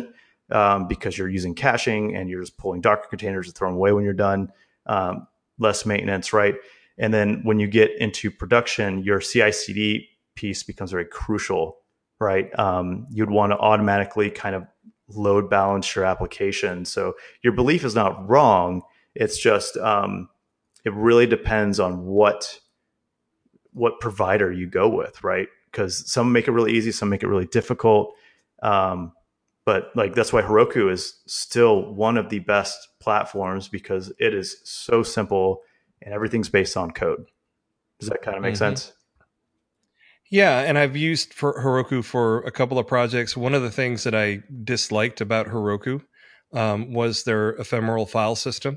[SPEAKER 6] um, because you're using caching and you're just pulling Docker containers and throwing away when you're done. Um, less maintenance, right? And then when you get into production, your C I C D piece becomes very crucial, right? Um, you'd want to automatically kind of load balance your application. So your belief is not wrong. It's just um, it really depends on what what provider you go with, right? Because some make it really easy, some make it really difficult. Um, but like that's why Heroku is still one of the best platforms, because it is so simple and everything's based on code. Does that kind of make mm-hmm. sense?
[SPEAKER 1] Yeah, and I've used for Heroku for a couple of projects. One of the things that I disliked about Heroku um, was their ephemeral file system,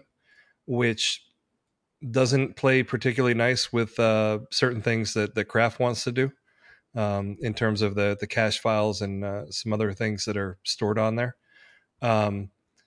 [SPEAKER 1] which doesn't play particularly nice with uh, certain things that, that Craft wants to do um, in terms of the, the cache files and uh, some other things that are stored on there. Um,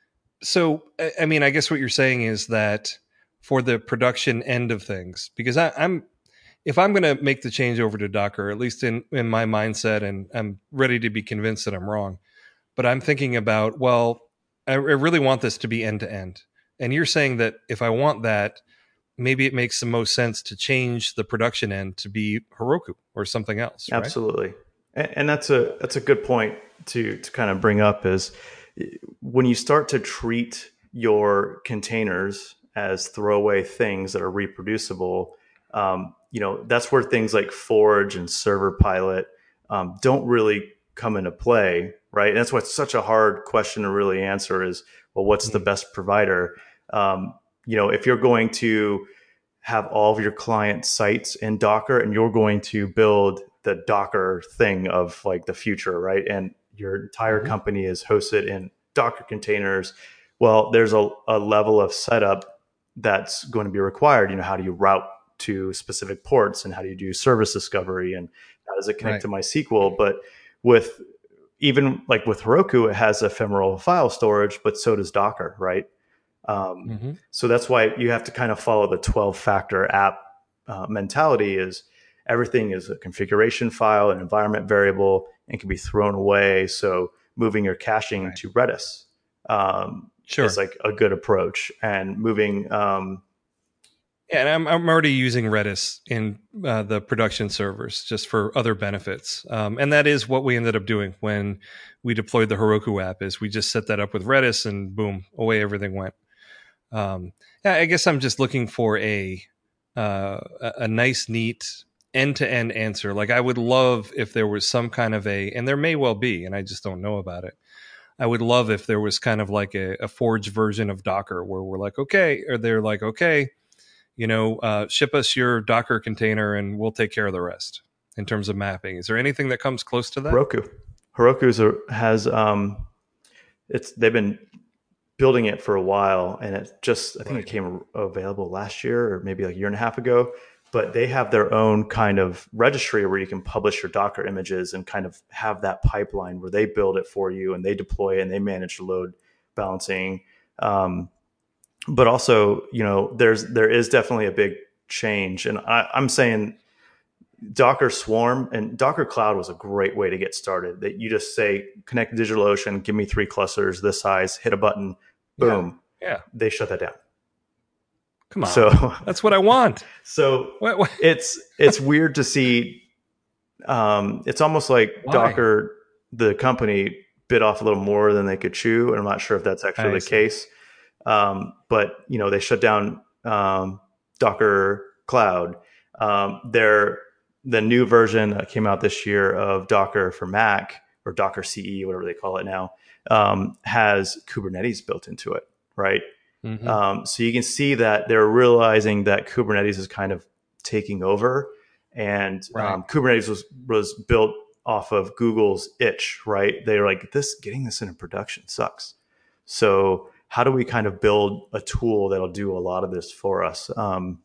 [SPEAKER 1] so, I mean, I guess what you're saying is that for the production end of things, because I, I'm, if I'm going to make the change over to Docker, at least in, in my mindset, and I'm ready to be convinced that I'm wrong, but I'm thinking about, well, I, I really want this to be end to end. And you're saying that if I want that, maybe it makes the most sense to change the production end to be Heroku or something else. Right?
[SPEAKER 6] Absolutely. And, and that's a, that's a good point to, to kind of bring up is when you start to treat your containers as throwaway things that are reproducible, um, you know, that's where things like Forge and Server Pilot um, don't really come into play, right? And that's why it's such a hard question to really answer is, well, what's the best provider? Um, you know, if you're going to have all of your client sites in Docker and you're going to build the Docker thing of like the future, right? And your entire mm-hmm. company is hosted in Docker containers. Well, there's a, a level of setup that's going to be required. You know, how do you route to specific ports and how do you do service discovery and how does it connect right. to MySQL? But with even like with Heroku, it has ephemeral file storage, but so does Docker, right? Um, mm-hmm. So that's why you have to kind of follow the twelve factor app uh, mentality is everything is a configuration file, an environment variable, and can be thrown away. So moving your caching right. to Redis um, sure. is like a good approach, and moving. Um,
[SPEAKER 1] yeah, and I'm I'm already using Redis in uh, the production servers just for other benefits, um, and that is what we ended up doing when we deployed the Heroku app. Is we just set that up with Redis, and boom, away everything went. Um, yeah, I guess I'm just looking for a uh, a nice, neat end-to-end answer. Like I would love if there was some kind of a, and there may well be, and I just don't know about it. I would love if there was kind of like a, a Forge version of Docker where we're like, okay, or they're like, okay, you know, uh, ship us your Docker container and we'll take care of the rest in terms of mapping. Is there anything that comes close to that?
[SPEAKER 6] Heroku. Heroku has, um, it's, they've been building it for a while, and it just I think right. it came available last year or maybe like a year and a half ago. But they have their own kind of registry where you can publish your Docker images and kind of have that pipeline where they build it for you and they deploy it and they manage the load balancing. Um, but also, you know, there's there is definitely a big change, and I, I'm saying Docker Swarm and Docker Cloud was a great way to get started. That you just say, connect to DigitalOcean, give me three clusters this size, hit a button, boom.
[SPEAKER 1] Yeah. yeah.
[SPEAKER 6] They shut that down.
[SPEAKER 1] Come on. So that's what I want.
[SPEAKER 6] So what, what? it's it's weird to see. Um, it's almost like Why? Docker, the company, bit off a little more than they could chew, and I'm not sure if that's actually I the see. case. Um, but you know, they shut down um, Docker Cloud. Um, they're The new version that came out this year of Docker for Mac, or Docker C E, whatever they call it now, um, has Kubernetes built into it, right? Mm-hmm. Um, so you can see that they're realizing that Kubernetes is kind of taking over, and right. um, Kubernetes was was built off of Google's itch, right? They're like, this getting this into production sucks. So how do we kind of build a tool that'll do a lot of this for us? Um,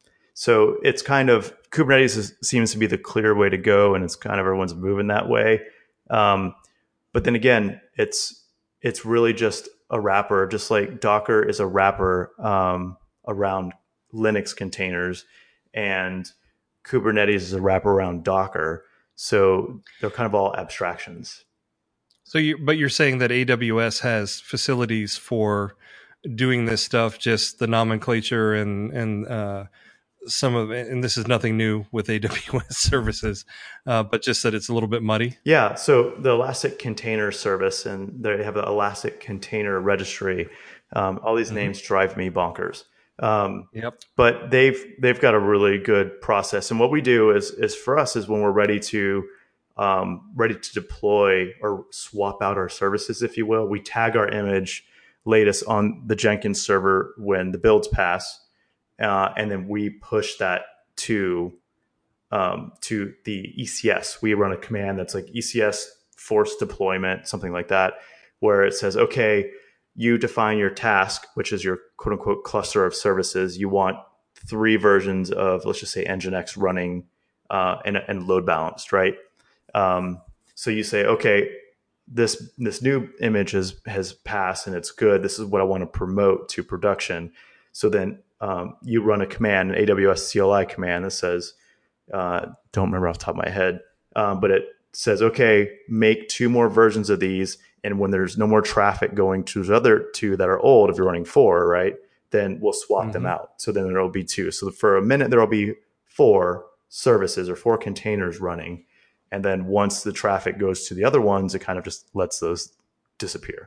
[SPEAKER 6] So it's kind of Kubernetes is, seems to be the clear way to go, and it's kind of everyone's moving that way. Um, but then again, it's it's really just a wrapper, just like Docker is a wrapper um, around Linux containers, and Kubernetes is a wrapper around Docker. So they're kind of all abstractions.
[SPEAKER 1] So you, but you're saying that A W S has facilities for doing this stuff, just the nomenclature and and uh, some of it, and this is nothing new with A W S services, uh, but just that it's a little bit muddy.
[SPEAKER 6] Yeah. So the Elastic Container Service, and they have the Elastic Container Registry. Um, all these mm-hmm. names drive me bonkers. Um,
[SPEAKER 1] yep.
[SPEAKER 6] But they've they've got a really good process, and what we do is is for us is when we're ready to um, ready to deploy or swap out our services, if you will, we tag our image latest on the Jenkins server when the builds pass. Uh, and then we push that to um, to the E C S. We run a command that's like E C S force deployment, something like that, where it says, okay, you define your task, which is your quote unquote cluster of services. You want three versions of, let's just say, Nginx running uh, and, and load balanced, right? Um, so you say, okay, this this new image has has passed and it's good. This is what I want to promote to production. So then Um, you run a command, an A W S C L I command that says, uh, don't remember off the top of my head, um, but it says, okay, make two more versions of these. And when there's no more traffic going to the other two that are old, if you're running four, right, then we'll swap mm-hmm. them out. So then there'll be two. So for a minute, there'll be four services or four containers running. And then once the traffic goes to the other ones, it kind of just lets those disappear.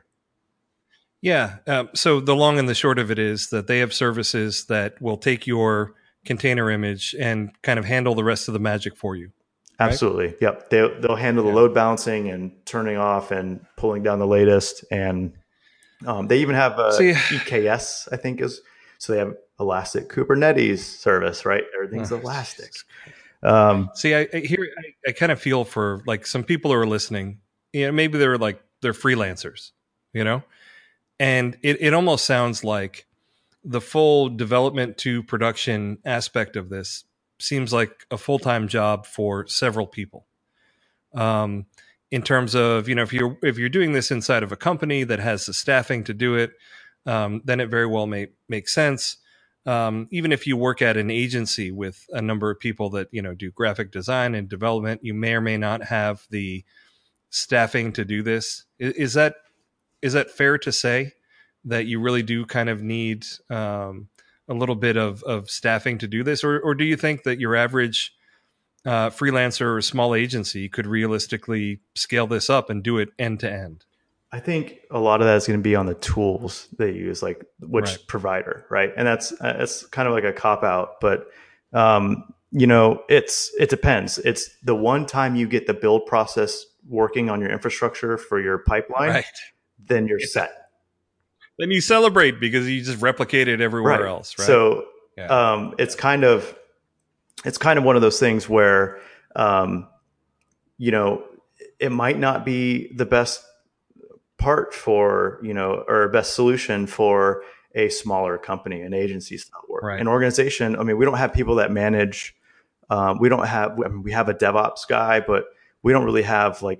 [SPEAKER 1] Yeah. Um, so the long and the short of it is that they have services that will take your container image and kind of handle the rest of the magic for you. Right?
[SPEAKER 6] Absolutely. Yep. They, they'll handle the yeah. load balancing and turning off and pulling down the latest. And um, they even have a See, E K S, I think is, so they have Elastic Kubernetes service, right? Everything's oh, elastic.
[SPEAKER 1] Um, See, I, I here, I, I kind of feel for like some people who are listening, you know, maybe they're like, they're freelancers, you know? And it, it almost sounds like the full development to production aspect of this seems like a full-time job for several people. Um, in terms of, you know, if you're if you're doing this inside of a company that has the staffing to do it, um, then it very well may make sense. Um, even if you work at an agency with a number of people that, you know, do graphic design and development, you may or may not have the staffing to do this. Is, is that Is that fair to say that you really do kind of need um, a little bit of, of staffing to do this? Or, or do you think that your average uh, freelancer or small agency could realistically scale this up and do it end to end?
[SPEAKER 6] I think a lot of that is going to be on the tools they use, like which right. provider, right? And that's it's kind of like a cop out, but um, you know, it's it depends. It's the one time you get the build process working on your infrastructure for your pipeline.
[SPEAKER 1] Right.
[SPEAKER 6] Then you're set.
[SPEAKER 1] Then you celebrate because you just replicate it everywhere
[SPEAKER 6] right.
[SPEAKER 1] else, right?
[SPEAKER 6] So yeah. um, it's kind of it's kind of one of those things where um, you know, it might not be the best part for, you know, or best solution for a smaller company, an agency style work,
[SPEAKER 1] right.
[SPEAKER 6] an organization. I mean, we don't have people that manage. Um, we don't have. I mean, we have a DevOps guy, but we don't really have like.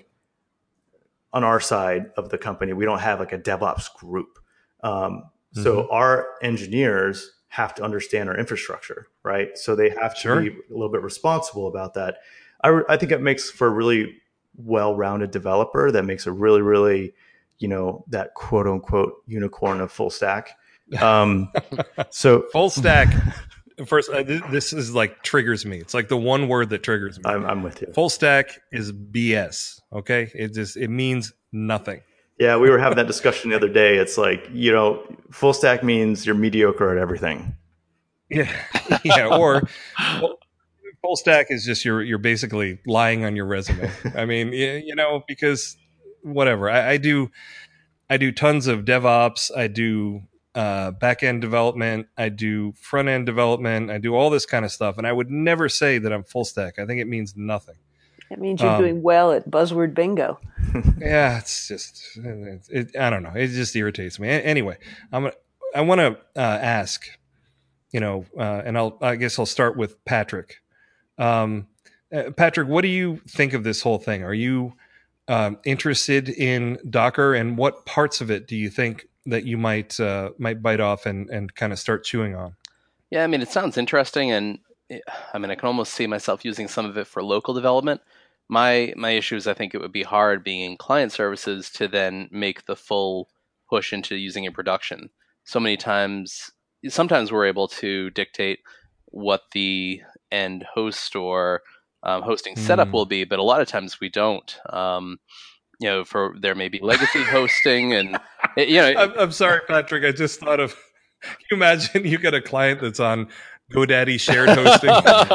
[SPEAKER 6] On our side of the company, we don't have like a DevOps group. Um, mm-hmm. So our engineers have to understand our infrastructure, right? So they have to
[SPEAKER 1] sure.
[SPEAKER 6] be a little bit responsible about that. I, I think it makes for a really well-rounded developer that makes a really, really, you know, that quote unquote unicorn of full stack. Um, so
[SPEAKER 1] full stack. First, uh, this, this is like triggers me. It's like the one word that triggers me.
[SPEAKER 6] I'm, I'm with you.
[SPEAKER 1] Full stack is B S. Okay, it just it means nothing.
[SPEAKER 6] Yeah, we were having that discussion the other day. It's like, you know, full stack means you're mediocre at everything.
[SPEAKER 1] Yeah, yeah. Or well, full stack is just you're you're basically lying on your resume. I mean, you, you know, because whatever I, I do, I do tons of DevOps. I do. Uh, back-end development, I do front-end development, I do all this kind of stuff, and I would never say that I'm full stack. I think it means nothing.
[SPEAKER 4] It means you're
[SPEAKER 1] um,
[SPEAKER 4] doing well at buzzword bingo.
[SPEAKER 1] Yeah, it's just, it, it, I don't know. It just irritates me. Anyway, I'm gonna, I want to uh, ask, you know, uh, and I'll, I guess I'll start with Patrick. Um, uh, Patrick, what do you think of this whole thing? Are you um, interested in Docker, and what parts of it do you think that you might uh, might bite off and, and kind of start chewing on?
[SPEAKER 5] Yeah, I mean, it sounds interesting, and I mean, I can almost see myself using some of it for local development. My my issue is I think it would be hard being in client services to then make the full push into using in production. So many times, sometimes we're able to dictate what the end host or um, hosting setup
[SPEAKER 1] Mm.
[SPEAKER 5] will be, but a lot of times we don't. Um, you know, for there may be legacy hosting, and it, you know,
[SPEAKER 1] I'm, I'm sorry, Patrick. I just thought of. Can you imagine you get a client that's on GoDaddy shared hosting?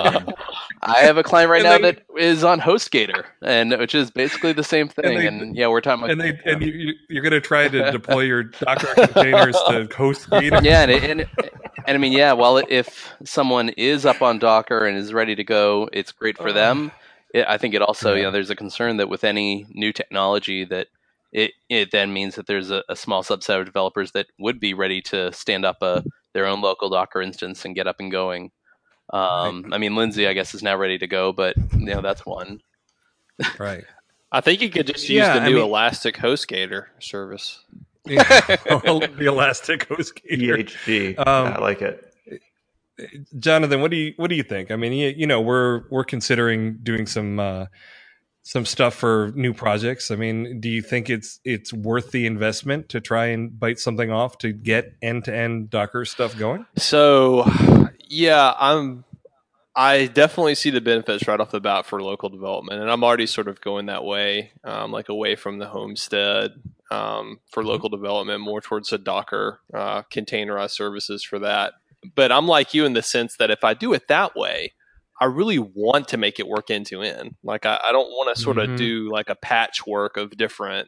[SPEAKER 5] I have a client right
[SPEAKER 1] And
[SPEAKER 5] now
[SPEAKER 1] they-
[SPEAKER 5] that is on HostGator, and which is basically the same thing.
[SPEAKER 1] they-
[SPEAKER 5] And, yeah, we're talking about
[SPEAKER 1] and they and you, you you're going to try to deploy your Docker containers to HostGator.
[SPEAKER 5] yeah, and, it, and and I mean, yeah. Well, if someone is up on Docker and is ready to go, it's great for them. It, I think it also,
[SPEAKER 1] Yeah.
[SPEAKER 5] you know, there's a concern that with any new technology, that it it then means that there's a, a small subset of developers that would be ready to stand up a their own local Docker instance and get up and going. Um, I mean, Lindsay, I guess, is now ready to go, but you know, that's one.
[SPEAKER 1] Right.
[SPEAKER 3] I think you could just use
[SPEAKER 1] Yeah,
[SPEAKER 3] the
[SPEAKER 1] I
[SPEAKER 3] new
[SPEAKER 1] mean-
[SPEAKER 3] Elastic HostGator service.
[SPEAKER 1] the Elastic
[SPEAKER 6] E
[SPEAKER 1] HostGator.
[SPEAKER 6] H G.
[SPEAKER 1] Um,
[SPEAKER 6] I like it.
[SPEAKER 1] Jonathan, what do you what do you think? I mean, you, you know, we're we're considering doing some uh, some stuff for new projects. I mean, do you think it's it's worth the investment to try and bite something off to get end to end Docker stuff going?
[SPEAKER 3] So, yeah, I'm. I definitely see the benefits right off the bat for local development, and I'm already sort of going that way, um, like away from the homestead um, for local development, more towards the Docker uh, containerized services for that. But I'm like you in the sense that if I do it that way, I really want to make it work end to end. Like I, I don't want to sort
[SPEAKER 1] Mhm.
[SPEAKER 3] of do like a patchwork of different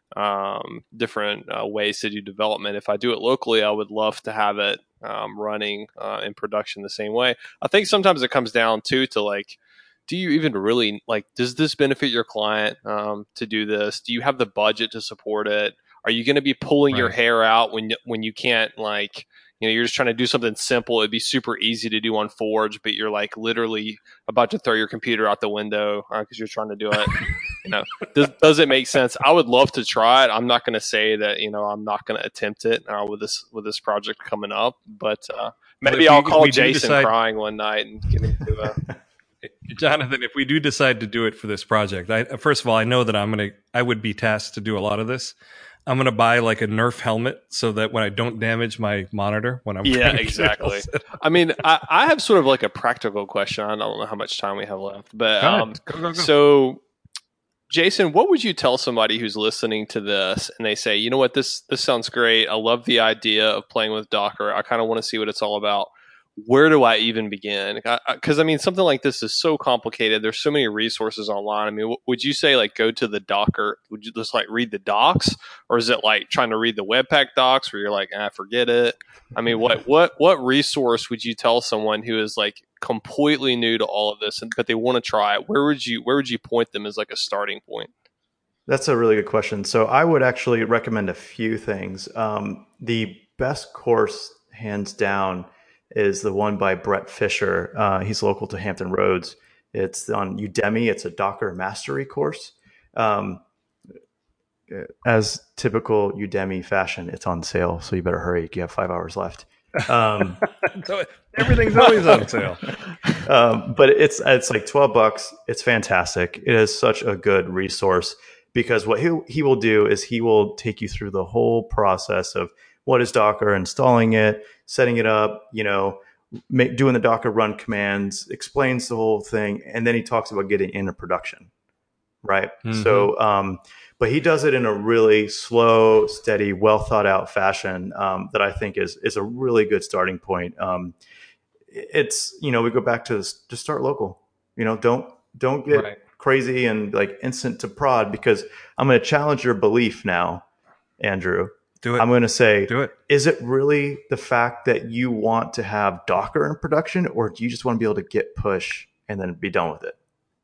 [SPEAKER 3] um, different uh, ways to do development. If I do it locally, I would love to have it um, running uh, in production the same way. I think sometimes it comes down too to like, do you even really like, does this benefit your client um, to do this? Do you have the budget to support it? Are you going to be pulling your
[SPEAKER 1] Right.
[SPEAKER 3] hair out when when you can't, like, you know, you're just trying to do something simple. It'd be super easy to do on Forge, but you're like literally about to throw your computer out the window because uh, you're trying to do it. You know, does, does it make sense? I would love to try it. I'm not going to say that, you know, I'm not going to attempt it uh, with this with this project coming up, but uh, maybe
[SPEAKER 1] if
[SPEAKER 3] I'll
[SPEAKER 1] we- if
[SPEAKER 3] call
[SPEAKER 1] we do
[SPEAKER 3] Jason
[SPEAKER 1] decide-
[SPEAKER 3] crying one night and get him to. Uh,
[SPEAKER 1] Jonathan, if we do decide to do it for this project, I, first of all, I know that I'm gonna I would be tasked to do a lot of this. I'm gonna buy like a Nerf helmet so that when I don't damage my monitor when I'm
[SPEAKER 3] Yeah,
[SPEAKER 1] trying to get it all
[SPEAKER 3] exactly.
[SPEAKER 1] set up.
[SPEAKER 3] I mean, I, I have sort of like a practical question. I don't know how much time we have left, but
[SPEAKER 1] Go ahead.
[SPEAKER 3] um,
[SPEAKER 1] Go, go, go.
[SPEAKER 3] so, Jason, what would you tell somebody who's listening to this and they say, you know what, this this sounds great. I love the idea of playing with Docker. I kind of want to see what it's all about. Where do I even begin? Because I, I mean, something like this is so complicated. There's so many resources online. I mean, w- would you say like go to the Docker? Would you just like read the docs, or is it like trying to read the Webpack docs where you're like, ah, forget it? I mean, what what what resource would you tell someone who is like completely new to all of this, and, but they want to try it? Where would you where would you point them as like a starting point?
[SPEAKER 6] That's a really good question. So I would actually recommend a few things. Um, the best course, hands down, is the one by Brett Fisher. Uh, he's local to Hampton Roads. It's on Udemy. It's a Docker mastery course. Um, as typical Udemy fashion, it's on sale, so you better hurry. You have five hours left. Um,
[SPEAKER 1] So everything's always on sale.
[SPEAKER 6] um, but it's it's like twelve bucks. It's fantastic. It is such a good resource because what he he will do is he will take you through the whole process of what is Docker, installing it, setting it up, you know, make, doing the Docker run commands, explains the whole thing, and then he talks about getting into production, right?
[SPEAKER 1] Mhm.
[SPEAKER 6] So, um, but he does it in a really slow, steady, well thought out fashion um, that I think is is a really good starting point. Um, it's, you know, we go back to this, just start local. You know, don't don't get
[SPEAKER 1] Right.
[SPEAKER 6] crazy and like instant to prod, because I'm going to challenge your belief now, Andrew.
[SPEAKER 1] Do it.
[SPEAKER 6] I'm going to say,
[SPEAKER 1] Do it.
[SPEAKER 6] is it really the fact that you want to have Docker in production, or do you just want to be able to git push and then be done with it?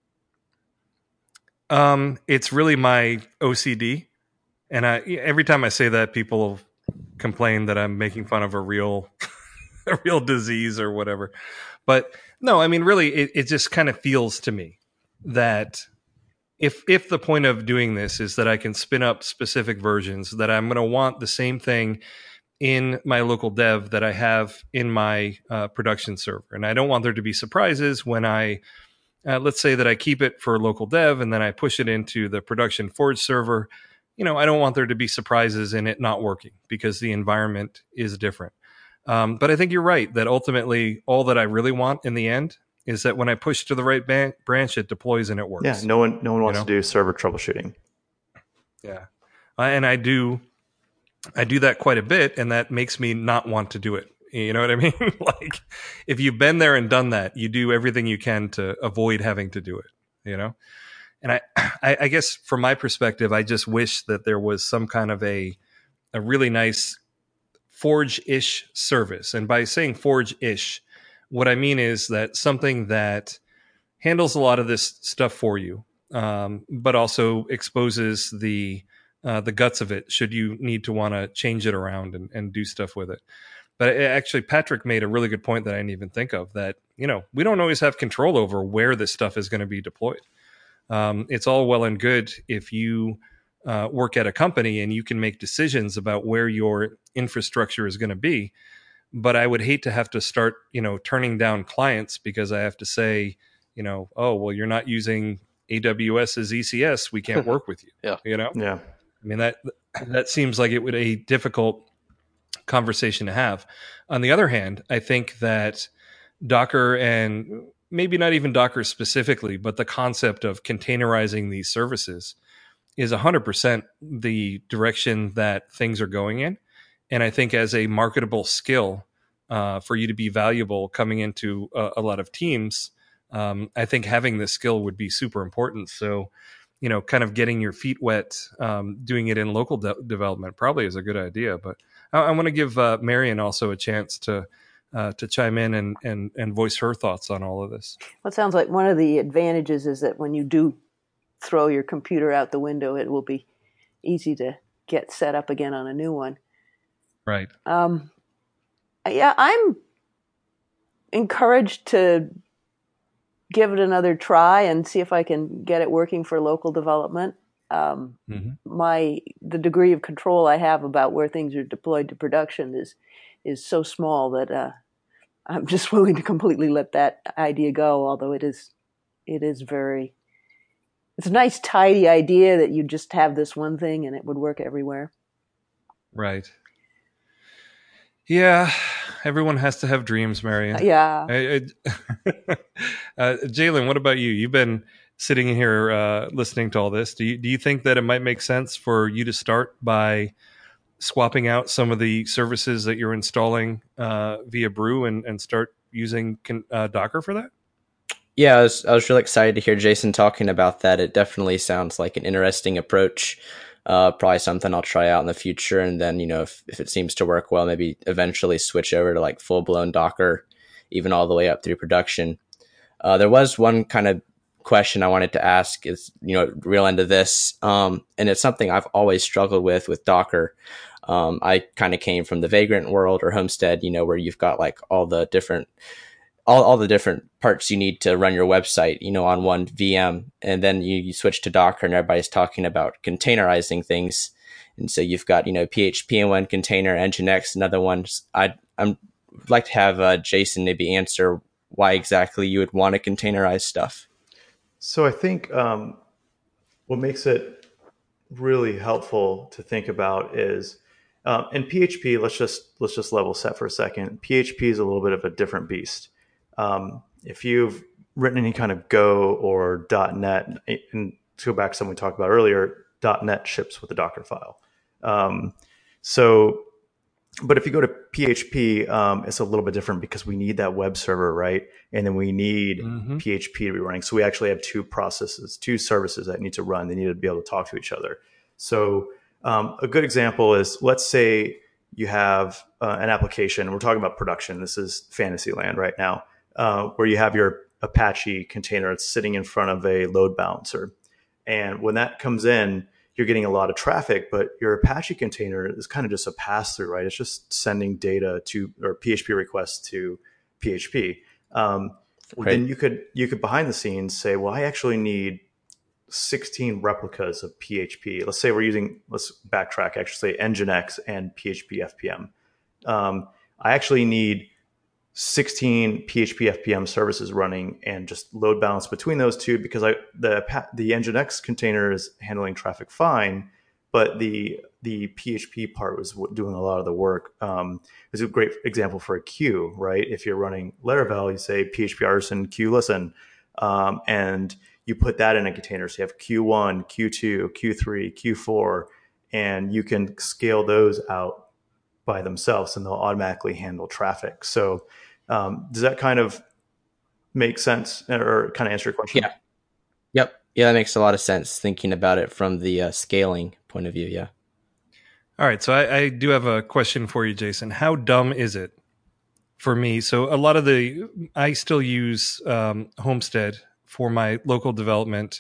[SPEAKER 1] Um, it's really my O C D, and I every time I say that, people complain that I'm making fun of a real, a real disease or whatever. But no, I mean, really, it, it just kind of feels to me that if if the point of doing this is that I can spin up specific versions, that I'm going to want the same thing in my local dev that I have in my uh, production server, and I don't want there to be surprises when I uh, let's say that I keep it for local dev and then I push it into the production Forge server. You know, I don't want there to be surprises in it not working because the environment is different. Um, but I think you're right that ultimately all that I really want in the end is that when I push to the right ban- branch, it deploys and it works.
[SPEAKER 6] Yeah, no one no one wants
[SPEAKER 1] You know?
[SPEAKER 6] to do server troubleshooting.
[SPEAKER 1] Yeah, uh, and I do I do that quite a bit, and that makes me not want to do it. You know what I mean? Like, if you've been there and done that, you do everything you can to avoid having to do it. You know, and I I, I guess from my perspective, I just wish that there was some kind of a a really nice Forge-ish service, and by saying Forge-ish, what I mean is that something that handles a lot of this stuff for you, um, but also exposes the uh, the guts of it should you need to want to change it around and, and do stuff with it. But actually, Patrick made a really good point that I didn't even think of, that, you know, we don't always have control over where this stuff is going to be deployed. Um, it's all well and good if you uh, work at a company and you can make decisions about where your infrastructure is going to be. But I would hate to have to start, you know, turning down clients because I have to say, you know, oh, well, you're not using A W S as E C S. We can't work with you.
[SPEAKER 5] Yeah.
[SPEAKER 1] You know?
[SPEAKER 6] Yeah.
[SPEAKER 1] I mean, that that seems like it would a difficult conversation to have. On the other hand, I think that Docker, and maybe not even Docker specifically, but the concept of containerizing these services is one hundred percent the direction that things are going in. And I think as a marketable skill uh, for you to be valuable coming into a, a lot of teams, um, I think having this skill would be super important. So, you know, kind of getting your feet wet, um, doing it in local de- development probably is a good idea. But I, I want to give uh, Marion also a chance to uh, to chime in and, and and voice her thoughts on all of this.
[SPEAKER 4] Well, it sounds like one of the advantages is that when you do throw your computer out the window, it will be easy to get set up again on a new one.
[SPEAKER 1] Right.
[SPEAKER 4] Um, yeah, I'm encouraged to give it another try and see if I can get it working for local development. Um, mm-hmm. My the degree of control I have about where things are deployed to production is is so small that uh, I'm just willing to completely let that idea go. Although it is it is very it's a nice tidy idea that you just have this one thing and it would work everywhere.
[SPEAKER 1] Right. Yeah, everyone has to have dreams, Marion.
[SPEAKER 4] Yeah.
[SPEAKER 1] I, I, uh, Jalen, what about you? You've been sitting here uh, listening to all this. Do you, do you think that it might make sense for you to start by swapping out some of the services that you're installing uh, via Brew and, and start using uh, Docker for that?
[SPEAKER 2] Yeah, I was, I was really excited to hear Jason talking about that. It definitely sounds like an interesting approach. Uh, probably something I'll try out in the future. And then, you know, if, if it seems to work well, maybe eventually switch over to like full blown Docker, even all the way up through production. Uh, there was one kind of question I wanted to ask is, you know, real into this. Um, and it's something I've always struggled with, with Docker. Um, I kind of came from the Vagrant world or Homestead, you know, where you've got like all the different all, all the different parts you need to run your website, you know, on one V M. And then you, you switch to Docker and everybody's talking about containerizing things. And so you've got, you know, P H P in one container, Nginx, another one. I'd, I'd like to have uh, Jason maybe answer why exactly you would want to containerize stuff.
[SPEAKER 6] So I think um, what makes it really helpful to think about is um, in P H P, let's just, let's just level set for a second. P H P is a little bit of a different beast. Um, if you've written any kind of Go or .NET, and to go back to something we talked about earlier, .NET ships with a Docker file. Um, so, but if you go to P H P, um, it's a little bit different because we need that web server, right? And then we need mm-hmm. P H P to be running. So we actually have two processes, two services that need to run. They need to be able to talk to each other. So um, a good example is, let's say you have uh, an application, and we're talking about production. This is fantasy land right now. Uh, where you have your Apache container that's sitting in front of a load balancer. And when that comes in, you're getting a lot of traffic, but your Apache container is kind of just a pass-through, right? It's just sending data to, or P H P requests to P H P. Um, then you could, you could behind the scenes say, well, I actually need sixteen replicas of P H P. Let's say we're using, let's backtrack, actually say Nginx and P H P F P M. Um, I actually need sixteen P H P F P M services running and just load balance between those two, because I the the Nginx container is handling traffic fine, but the the P H P part was doing a lot of the work. Um, it's a great example for a queue, right? If you're running Laravel, you say P H P artisan queue listen, um, and you put that in a container. So you have Q one, Q two, Q three, Q four, and you can scale those out by themselves and they'll automatically handle traffic. So um, does that kind of make sense or kind of answer your question?
[SPEAKER 2] Yeah. Yep. Yeah, that makes a lot of sense thinking about it from the uh, scaling point of view. Yeah.
[SPEAKER 1] All right. So I, I do have a question for you, Jason. How dumb is it for me? So a lot of the, I still use um, Homestead for my local development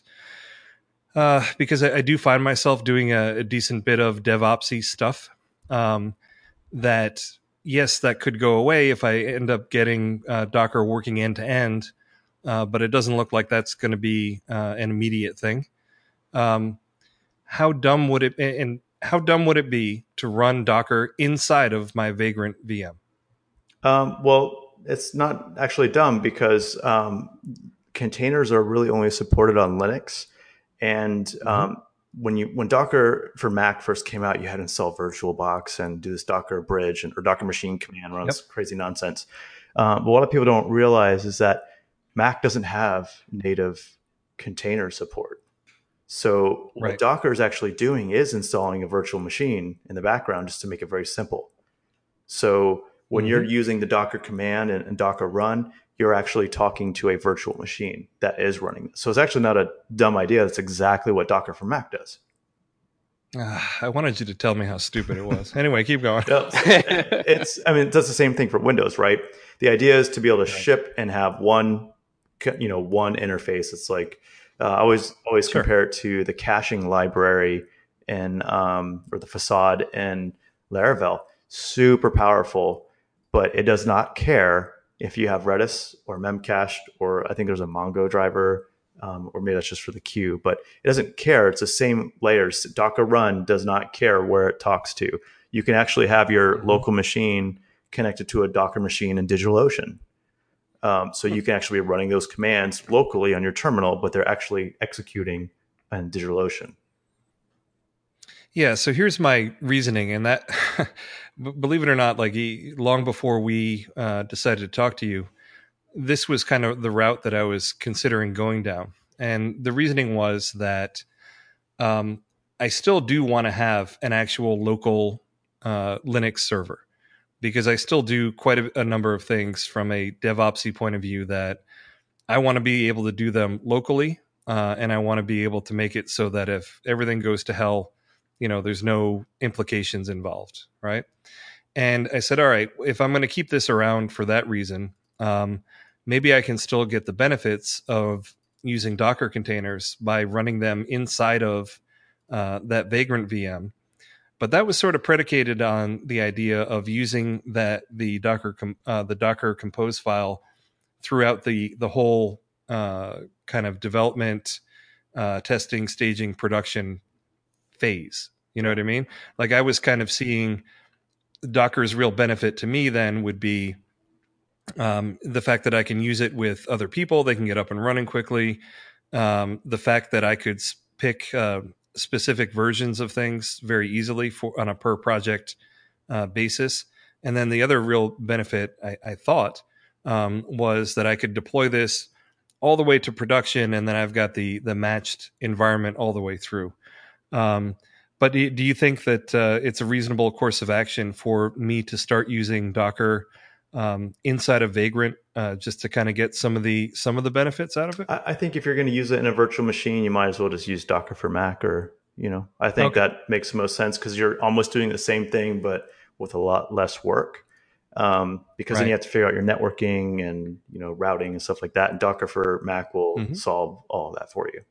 [SPEAKER 1] uh, because I, I do find myself doing a, a decent bit of DevOpsy stuff um, that, yes, that could go away if I end up getting uh, Docker working end to end, uh, but it doesn't look like that's going to be uh, an immediate thing. Um, how dumb would it and how dumb would it be to run Docker inside of my Vagrant V M?
[SPEAKER 6] Um, well, it's not actually dumb because um, containers are really only supported on Linux. And mm-hmm. um, when you when Docker for Mac first came out, you had to install VirtualBox and do this Docker bridge and, or Docker machine command, run this yep. crazy nonsense. Um, but what a lot of people don't realize is that Mac doesn't have native container support. So right. what Docker is actually doing is installing a virtual machine in the background just to make it very simple. So when mm-hmm. you're using the Docker command and, and Docker run, you're actually talking to a virtual machine that is running. So it's actually not a dumb idea. That's exactly what Docker for Mac does.
[SPEAKER 1] Uh, I wanted you to tell me how stupid it was. Anyway, keep going.
[SPEAKER 6] it's, I mean, it does the same thing for Windows, right? The idea is to be able to right. ship and have one, you know, one interface. It's like, uh, I always, always sure. compare it to the caching library in, um, or the facade in Laravel. Super powerful, but it does not care if you have Redis or Memcached, or I think there's a Mongo driver, um, or maybe that's just for the queue, but it doesn't care. It's the same layers. Docker run does not care where it talks to. You can actually have your mm-hmm. local machine connected to a Docker machine in DigitalOcean. Um, so you can actually be running those commands locally on your terminal, but they're actually executing in DigitalOcean.
[SPEAKER 1] Yeah, so here's my reasoning, and that, believe it or not, like long before we uh, decided to talk to you, this was kind of the route that I was considering going down. And the reasoning was that um, I still do want to have an actual local uh, Linux server, because I still do quite a, a number of things from a DevOpsy point of view that I want to be able to do them locally, uh, and I want to be able to make it so that if everything goes to hell, you know, there's no implications involved, right? And I said, all right, if I'm going to keep this around for that reason, um, maybe I can still get the benefits of using Docker containers by running them inside of uh, that Vagrant V M. But that was sort of predicated on the idea of using that the Docker com- uh, the Docker Compose file throughout the the whole uh, kind of development, uh, testing, staging, production phase. You know what I mean? Like I was kind of seeing Docker's real benefit to me then would be um, the fact that I can use it with other people. They can get up and running quickly. Um, the fact that I could pick uh, specific versions of things very easily for on a per project uh, basis. And then the other real benefit I, I thought um, was that I could deploy this all the way to production, and then I've got the the matched environment all the way through. Um, but do you, do you think that uh, it's a reasonable course of action for me to start using Docker um, inside of Vagrant uh, just to kind of get some of the some of the benefits out of it?
[SPEAKER 6] I, I think if you're going to use it in a virtual machine, you might as well just use Docker for Mac, or you know, I think okay. that makes the most sense because you're almost doing the same thing but with a lot less work. Um, because right. then you have to figure out your networking and you know routing and stuff like that. And Docker for Mac will mm-hmm. solve all of that for you.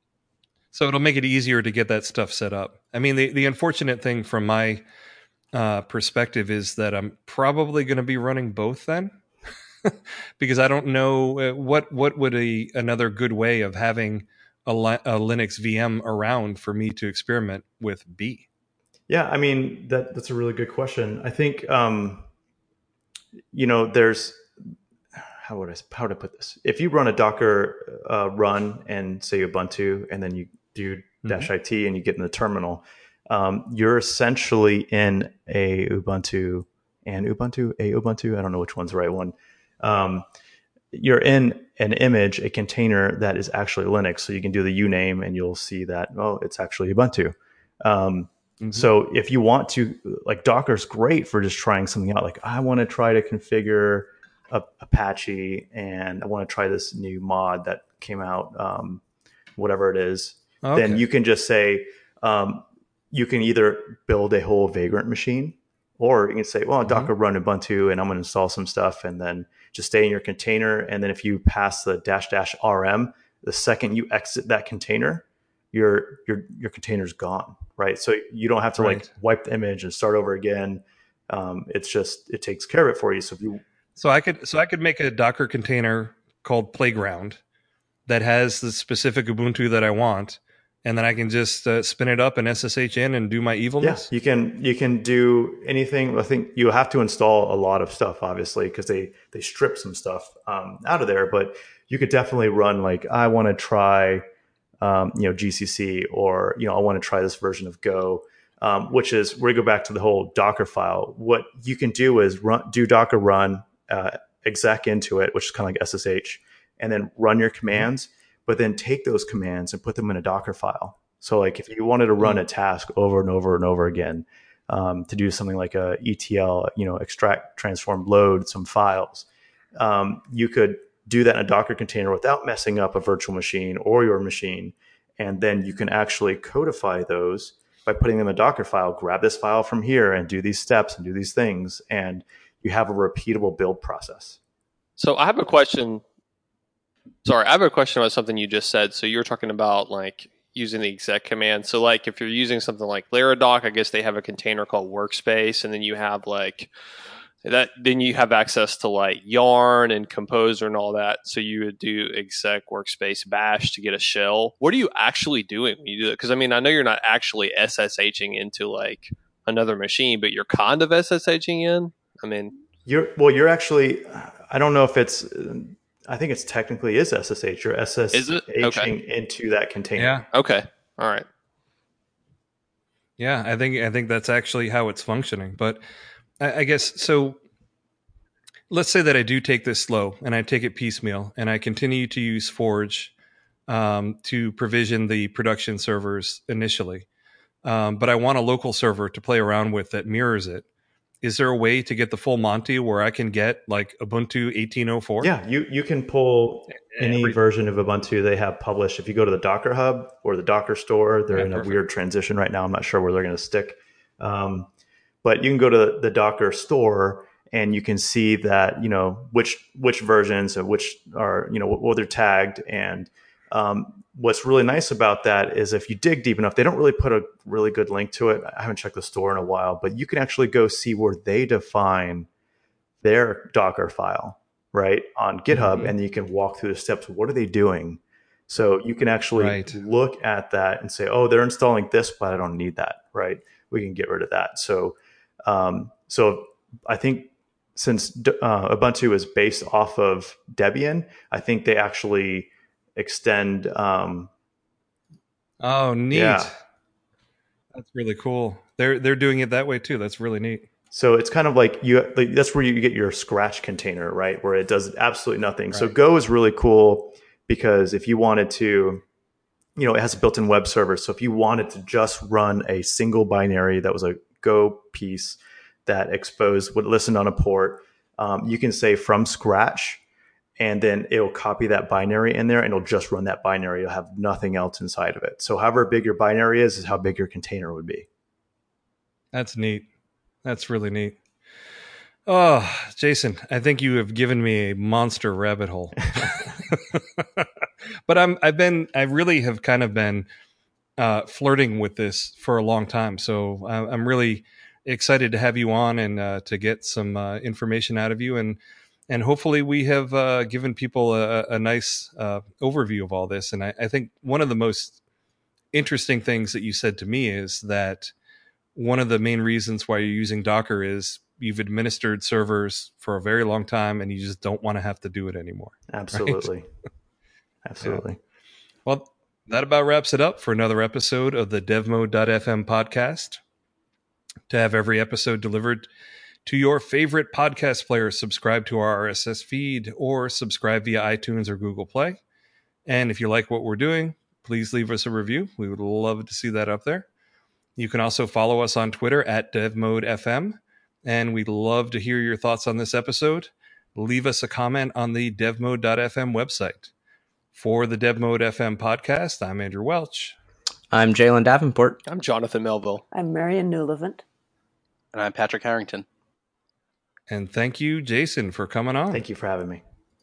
[SPEAKER 1] So it'll make it easier to get that stuff set up. I mean, the, the unfortunate thing from my uh, perspective is that I'm probably going to be running both then, because I don't know uh, what what would a another good way of having a, li- a Linux V M around for me to experiment with be.
[SPEAKER 6] Yeah, I mean that that's a really good question. I think um, you know there's how would I how would I put this? If you run a Docker uh, run and say Ubuntu, and then you do
[SPEAKER 1] Mm-hmm.
[SPEAKER 6] dash it and you get in the terminal, um, you're essentially in a Ubuntu and Ubuntu, a Ubuntu. I don't know which one's the right one. Um, you're in an image, a container that is actually Linux. So you can do the uname and you'll see that, oh, it's actually Ubuntu. Um, mm-hmm. So if you want to, like Docker's great for just trying something out. Like I want to try to configure a, Apache and I want to try this new mod that came out, um, whatever it is. Okay. Then you can just say, um, you can either build a whole Vagrant machine, or you can say, well, Docker mm-hmm. run Ubuntu and I'm going to install some stuff and then just stay in your container. And then if you pass the dash dash R M, the second you exit that container, your your your container's gone, right? So you don't have to right. like wipe the image and start over again. Um, it's just, it takes care of it for you. So if you
[SPEAKER 1] So I could so I could make a Docker container called Playground that has the specific Ubuntu that I want, and then I can just uh, spin it up and S S H in and do my evilness.
[SPEAKER 6] Yeah, you can you can do anything. I think you have to install a lot of stuff, obviously, because they they strip some stuff um, out of there. But you could definitely run like, I want to try, um, you know, G C C, or you know, I want to try this version of Go, um, which is where you go back to the whole Docker file. What you can do is run do Docker run uh, exec into it, which is kind of like S S H, and then run your commands. Mm-hmm. But then take those commands and put them in a Docker file. So like if you wanted to run a task over and over and over again, um, to do something like a E T L, you know, extract, transform, load some files, um, you could do that in a Docker container without messing up a virtual machine or your machine. And then you can actually codify those by putting them in a Docker file, grab this file from here and do these steps and do these things. And you have a repeatable build process.
[SPEAKER 3] So I have a question. Sorry, I have a question about something you just said. So you were talking about like using the exec command. So like if you're using something like Laradoc, I guess they have a container called Workspace, and then you have like that. Then you have access to like Yarn and Composer and all that. So you would do exec Workspace bash to get a shell. What are you actually doing when you do it? Because I mean, I know you're not actually SSHing into like another machine, but you're kind of SSHing in. I mean,
[SPEAKER 6] you're well, you're actually. I don't know if it's. I think it's technically is S S H or S S H
[SPEAKER 3] okay.
[SPEAKER 6] into that container.
[SPEAKER 1] Yeah.
[SPEAKER 3] Okay. All right.
[SPEAKER 1] Yeah, I think I think that's actually how it's functioning. But I, I guess so. Let's say that I do take this slow and I take it piecemeal, and I continue to use Forge um, to provision the production servers initially. Um, but I want a local server to play around with that mirrors it. Is there a way to get the full Monty where I can get like Ubuntu eighteen oh four?
[SPEAKER 6] Yeah, you, you can pull any Every, version of Ubuntu they have published. If you go to the Docker Hub or the Docker Store, they're yeah, in perfect. a weird transition right now. I'm not sure where they're going to stick. Um, but you can go to the, the Docker Store and you can see that, you know, which which versions of which are, you know, what they're tagged. And um, what's really nice about that is if you dig deep enough, they don't really put a really good link to it. I haven't checked the store in a while, but you can actually go see where they define their Docker file, right, on GitHub, mm-hmm. and you can walk through the steps. What are they doing? So you can actually right. look at that and say, oh, they're installing this, but I don't need that, right? We can get rid of that. So, um, so I think since uh, Ubuntu is based off of Debian, I think they actually extend. Um,
[SPEAKER 1] oh, neat.
[SPEAKER 6] Yeah.
[SPEAKER 1] That's really cool. They're they're doing it that way too. That's really neat.
[SPEAKER 6] So it's kind of like you. Like, that's where you get your Scratch container, right? Where it does absolutely nothing. Right. So Go is really cool because if you wanted to, you know, it has a built-in web server. So if you wanted to just run a single binary that was a Go piece that exposed would listen on a port, um, you can say from scratch. And then it'll copy that binary in there and it'll just run that binary. You'll have nothing else inside of it. So however big your binary is, is how big your container would be.
[SPEAKER 1] That's neat. That's really neat. Oh, Jason, I think you have given me a monster rabbit hole. But I'm, I've been, I really have kind of been uh, flirting with this for a long time. So uh, I'm really excited to have you on and uh, to get some uh, information out of you. And And hopefully we have uh, given people a, a nice uh, overview of all this. And I, I think one of the most interesting things that you said to me is that one of the main reasons why you're using Docker is you've administered servers for a very long time and you just don't want to have to do it anymore.
[SPEAKER 6] Absolutely.
[SPEAKER 1] Right?
[SPEAKER 6] Absolutely.
[SPEAKER 1] Yeah. Well, that about wraps it up for another episode of the devmode dot f m podcast. To have every episode delivered to your favorite podcast player, subscribe to our R S S feed or subscribe via iTunes or Google Play. And if you like what we're doing, please leave us a review. We would love to see that up there. You can also follow us on Twitter at devmodefm. And we'd love to hear your thoughts on this episode. Leave us a comment on the devmode dot f m website. For the DevMode F M podcast, I'm Andrew Welch.
[SPEAKER 2] I'm Jalen Davenport.
[SPEAKER 3] I'm Jonathan Melville.
[SPEAKER 4] I'm Marion Newlevant.
[SPEAKER 5] And I'm Patrick Harrington.
[SPEAKER 1] And thank you, Jason, for coming on.
[SPEAKER 6] Thank you for having me.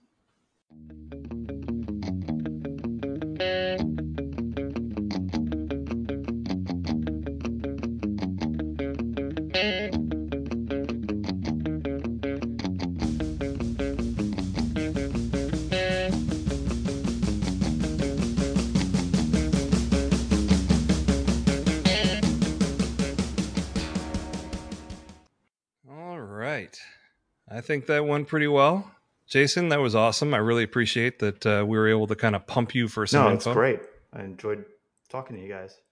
[SPEAKER 1] I think that went pretty well. Jason, that was awesome. I really appreciate that uh, we were able to kind of pump you for some
[SPEAKER 6] No,
[SPEAKER 1] info.
[SPEAKER 6] it's great. I enjoyed talking to you guys.